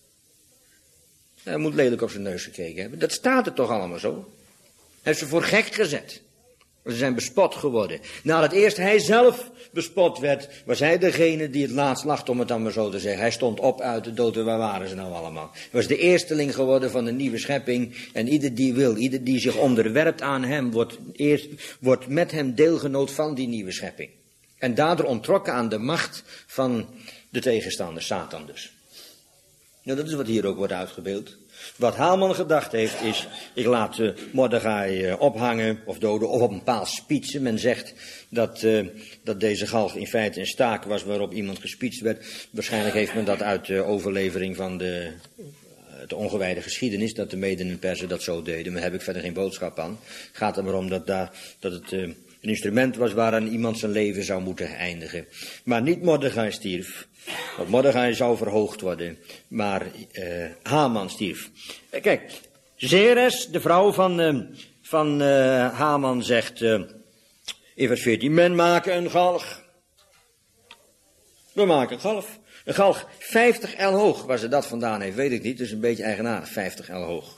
Hij moet lelijk op zijn neus gekeken hebben. Dat staat er toch allemaal zo? Hij heeft ze voor gek gezet. Ze zijn bespot geworden. Nadat eerst hij zelf bespot werd, was hij degene die het laatst lacht, om het dan maar zo te zeggen. Hij stond op uit de dood en waar waren ze nou allemaal? Hij was de eersteling geworden van de nieuwe schepping. En ieder die wil, ieder die zich onderwerpt aan hem, wordt met hem deelgenoot van die nieuwe schepping. En daardoor ontrokken aan de macht van de tegenstander, Satan dus. Nou, dat is wat hier ook wordt uitgebeeld. Wat Haman gedacht heeft is, ik laat Mordechai ophangen of doden of op een paal spietsen. Men zegt dat deze galg in feite een staak was waarop iemand gespietst werd. Waarschijnlijk heeft men dat uit de overlevering van de ongewijde geschiedenis, dat de Meden en Perzen dat zo deden. Maar daar heb ik verder geen boodschap aan. Het gaat er maar om dat het een instrument was waaraan iemand zijn leven zou moeten eindigen. Maar niet Mordechai stierf. Want Mordechai zou verhoogd worden. Maar Haman stierf. Kijk, Zeres, de vrouw van Haman, zegt in vers 14. Men maken een galg. We maken een galg. Een galg 50 el hoog. Waar ze dat vandaan heeft, weet ik niet. Dus een beetje eigenaardig. 50 el hoog.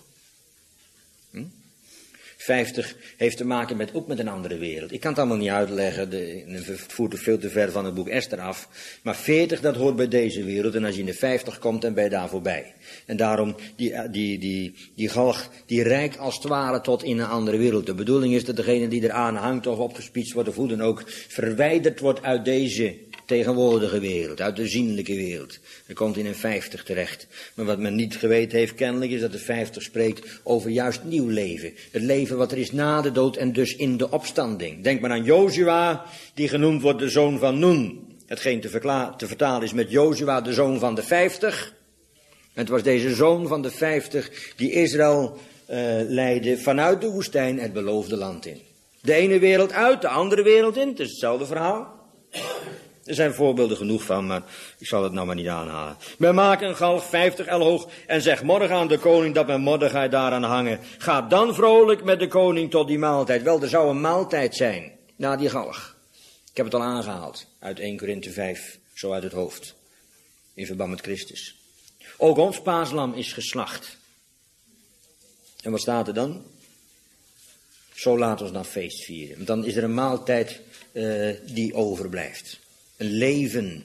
50 heeft te maken ook met een andere wereld. Ik kan het allemaal niet uitleggen, het voert veel te ver van het boek Esther af. Maar 40, dat hoort bij deze wereld. En als je in de 50 komt, dan ben je daar voorbij. En daarom, die galg, die reikt als het ware tot in een andere wereld. De bedoeling is dat degene die eraan hangt of opgespietst wordt of hoe dan ook, verwijderd wordt uit deze tegenwoordige wereld, uit de zienlijke wereld. Dan komt in een 50 terecht. Maar wat men niet geweten heeft kennelijk is dat de 50 spreekt over juist nieuw leven. Het leven wat er is na de dood en dus in de opstanding. Denk maar aan Jozua, die genoemd wordt de zoon van Nun. Hetgeen te vertalen is met Jozua, de zoon van de 50. En het was deze zoon van de 50 die Israël leidde vanuit de woestijn het beloofde land in. De ene wereld uit, de andere wereld in. Het is hetzelfde verhaal. Er zijn voorbeelden genoeg van, maar ik zal het nou maar niet aanhalen. Men maakt een galg 50 el hoog en zegt morgen aan de koning dat men Mordechai daaraan hangen. Ga dan vrolijk met de koning tot die maaltijd. Wel, er zou een maaltijd zijn na die galg. Ik heb het al aangehaald uit 1 Korinthe 5, zo uit het hoofd. In verband met Christus. Ook ons paaslam is geslacht. En wat staat er dan? Zo laat ons dan feest vieren. Want dan is er een maaltijd die overblijft. Een leven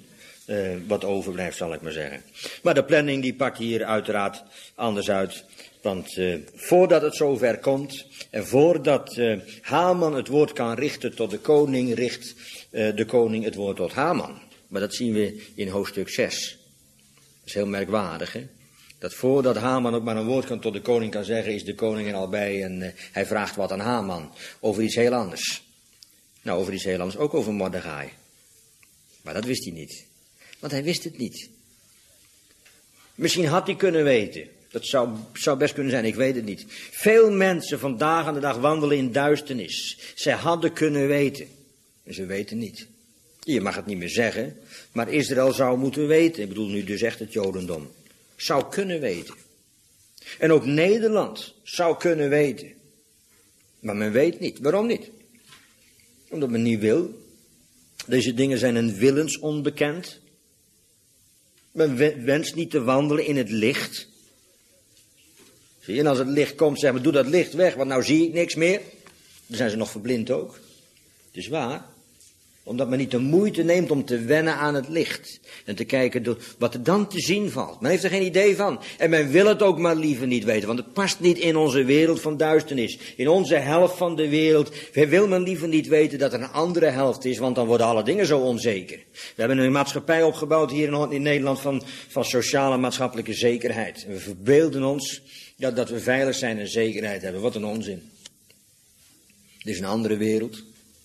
wat overblijft, zal ik maar zeggen. Maar de planning die pakt hier uiteraard anders uit. Want voordat het zover komt en voordat Haman het woord kan richten tot de koning, richt de koning het woord tot Haman. Maar dat zien we in hoofdstuk 6. Dat is heel merkwaardig, hè? Dat voordat Haman ook maar een woord tot de koning kan zeggen, is de koning er al bij en hij vraagt wat aan Haman. Over iets heel anders. Nou, over iets heel anders, ook over Mordechai. Maar dat wist hij niet. Want hij wist het niet. Misschien had hij kunnen weten. Dat zou best kunnen zijn, ik weet het niet. Veel mensen vandaag aan de dag wandelen in duisternis. Zij hadden kunnen weten. En ze weten niet. Je mag het niet meer zeggen, maar Israël zou moeten weten. Ik bedoel nu dus echt het Jodendom. Zou kunnen weten. En ook Nederland zou kunnen weten. Maar men weet niet. Waarom niet? Omdat men niet wil. Deze dingen zijn een willensonbekend. Men wenst niet te wandelen in het licht. Zie je, en als het licht komt, zeg maar, doe dat licht weg, want nou zie ik niks meer. Dan zijn ze nog verblind ook. Het is waar. Omdat men niet de moeite neemt om te wennen aan het licht. En te kijken wat er dan te zien valt. Men heeft er geen idee van. En men wil het ook maar liever niet weten. Want het past niet in onze wereld van duisternis. In onze helft van de wereld wil men liever niet weten dat er een andere helft is. Want dan worden alle dingen zo onzeker. We hebben een maatschappij opgebouwd hier in Nederland van sociale en maatschappelijke zekerheid. En we verbeelden ons dat we veilig zijn en zekerheid hebben. Wat een onzin. Dit is een andere wereld.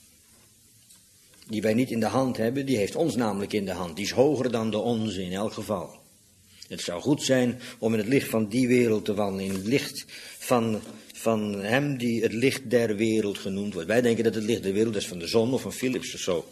Die wij niet in de hand hebben, die heeft ons namelijk in de hand. Die is hoger dan de onze in elk geval. Het zou goed zijn om in het licht van die wereld te wandelen. In het licht van hem die het licht der wereld genoemd wordt. Wij denken dat het licht der wereld is van de zon of van Philips of zo.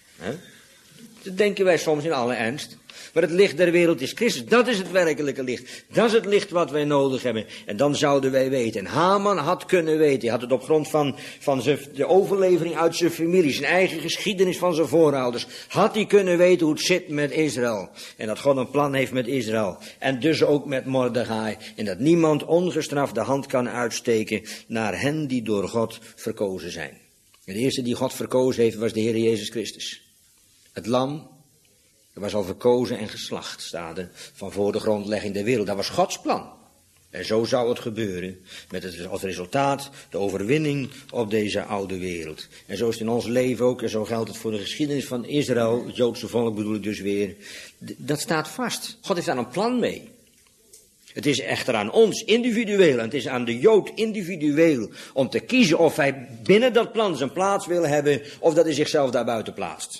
Dat denken wij soms in alle ernst. Maar het licht der wereld is Christus. Dat is het werkelijke licht. Dat is het licht wat wij nodig hebben. En dan zouden wij weten. En Haman had kunnen weten. Hij had het op grond van de overlevering uit zijn familie. Zijn eigen geschiedenis van zijn voorouders. Had hij kunnen weten hoe het zit met Israël. En dat God een plan heeft met Israël. En dus ook met Mordechai. En dat niemand ongestraft de hand kan uitsteken naar hen die door God verkozen zijn. En de eerste die God verkozen heeft was de Heer Jezus Christus. Het lam. Er was al verkozen en geslacht, staat er, van voor de grondlegging der wereld. Dat was Gods plan. En zo zou het gebeuren, met als resultaat de overwinning op deze oude wereld. En zo is het in ons leven ook, en zo geldt het voor de geschiedenis van Israël, het Joodse volk bedoel ik dus weer. Dat staat vast. God heeft daar een plan mee. Het is echter aan ons individueel, en het is aan de Jood individueel, om te kiezen of hij binnen dat plan zijn plaats wil hebben, of dat hij zichzelf daar buiten plaatst.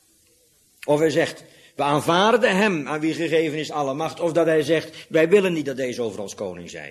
Of hij zegt, we aanvaarden hem aan wie gegeven is alle macht. Of dat hij zegt, wij willen niet dat deze over ons koning zij.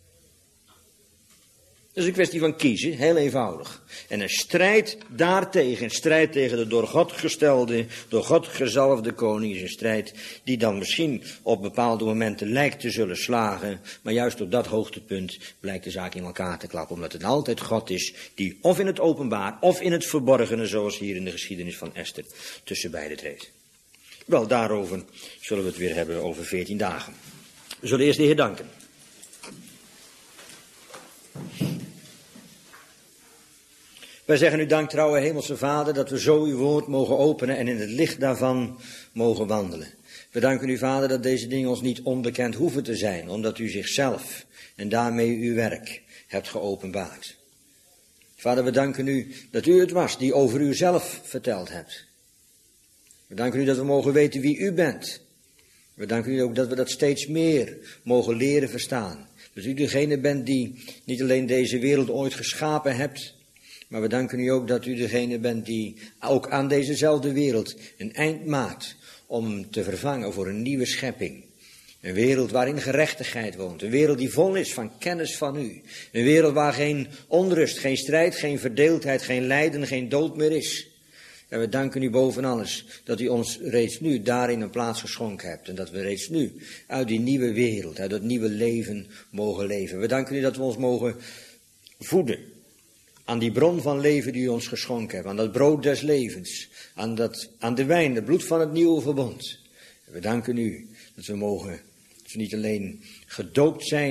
Dat is een kwestie van kiezen, heel eenvoudig. En een strijd daartegen, een strijd tegen de door God gestelde, door God gezalfde koning, is een strijd die dan misschien op bepaalde momenten lijkt te zullen slagen. Maar juist op dat hoogtepunt blijkt de zaak in elkaar te klappen. Omdat het altijd God is die of in het openbaar of in het verborgene, zoals hier in de geschiedenis van Esther, tussen beide treedt. Wel, daarover zullen we het weer hebben over 14 dagen. We zullen eerst de Heer danken. Wij zeggen u dank, trouwe hemelse Vader, dat we zo uw woord mogen openen en in het licht daarvan mogen wandelen. We danken u, Vader, dat deze dingen ons niet onbekend hoeven te zijn, omdat u zichzelf en daarmee uw werk hebt geopenbaard. Vader, we danken u dat u het was die over uzelf verteld hebt. We danken u dat we mogen weten wie u bent. We danken u ook dat we dat steeds meer mogen leren verstaan. Dat u degene bent die niet alleen deze wereld ooit geschapen hebt, maar we danken u ook dat u degene bent die ook aan dezezelfde wereld een eind maakt om te vervangen voor een nieuwe schepping. Een wereld waarin gerechtigheid woont. Een wereld die vol is van kennis van u. Een wereld waar geen onrust, geen strijd, geen verdeeldheid, geen lijden, geen dood meer is. En we danken u boven alles dat u ons reeds nu daarin een plaats geschonken hebt. En dat we reeds nu uit die nieuwe wereld, uit dat nieuwe leven mogen leven. We danken u dat we ons mogen voeden aan die bron van leven die u ons geschonken hebt. Aan dat brood des levens. Aan de wijn, het bloed van het nieuwe verbond. En we danken u dat we mogen, dat we niet alleen gedoopt zijn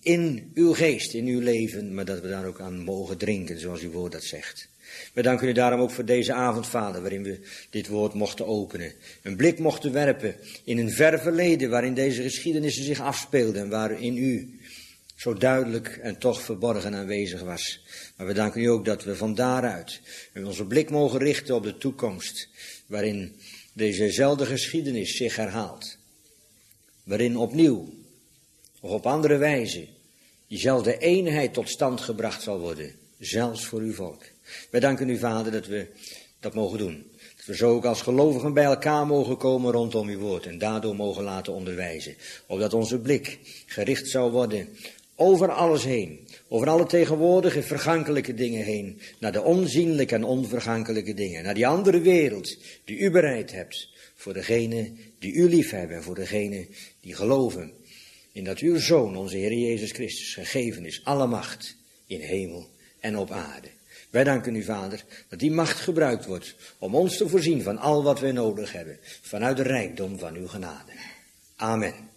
in uw geest, in uw leven, maar dat we daar ook aan mogen drinken, zoals uw woord dat zegt. We danken u daarom ook voor deze avond, Vader, waarin we dit woord mochten openen. Een blik mochten werpen in een ver verleden, waarin deze geschiedenissen zich afspeelden en waarin u zo duidelijk en toch verborgen aanwezig was. Maar we danken u ook dat we van daaruit onze blik mogen richten op de toekomst, waarin dezezelfde geschiedenis zich herhaalt. Waarin opnieuw, of op andere wijze, diezelfde eenheid tot stand gebracht zal worden, zelfs voor uw volk. Wij danken u, Vader, dat we dat mogen doen. Dat we zo ook als gelovigen bij elkaar mogen komen rondom uw woord en daardoor mogen laten onderwijzen. Opdat onze blik gericht zou worden over alles heen, over alle tegenwoordige vergankelijke dingen heen, naar de onzienlijke en onvergankelijke dingen, naar die andere wereld die u bereid hebt voor degenen die u liefhebben en voor degenen die geloven in dat uw Zoon, onze Heer Jezus Christus, gegeven is alle macht in hemel en op aarde. Wij danken u, Vader, dat die macht gebruikt wordt om ons te voorzien van al wat wij nodig hebben, vanuit de rijkdom van uw genade. Amen.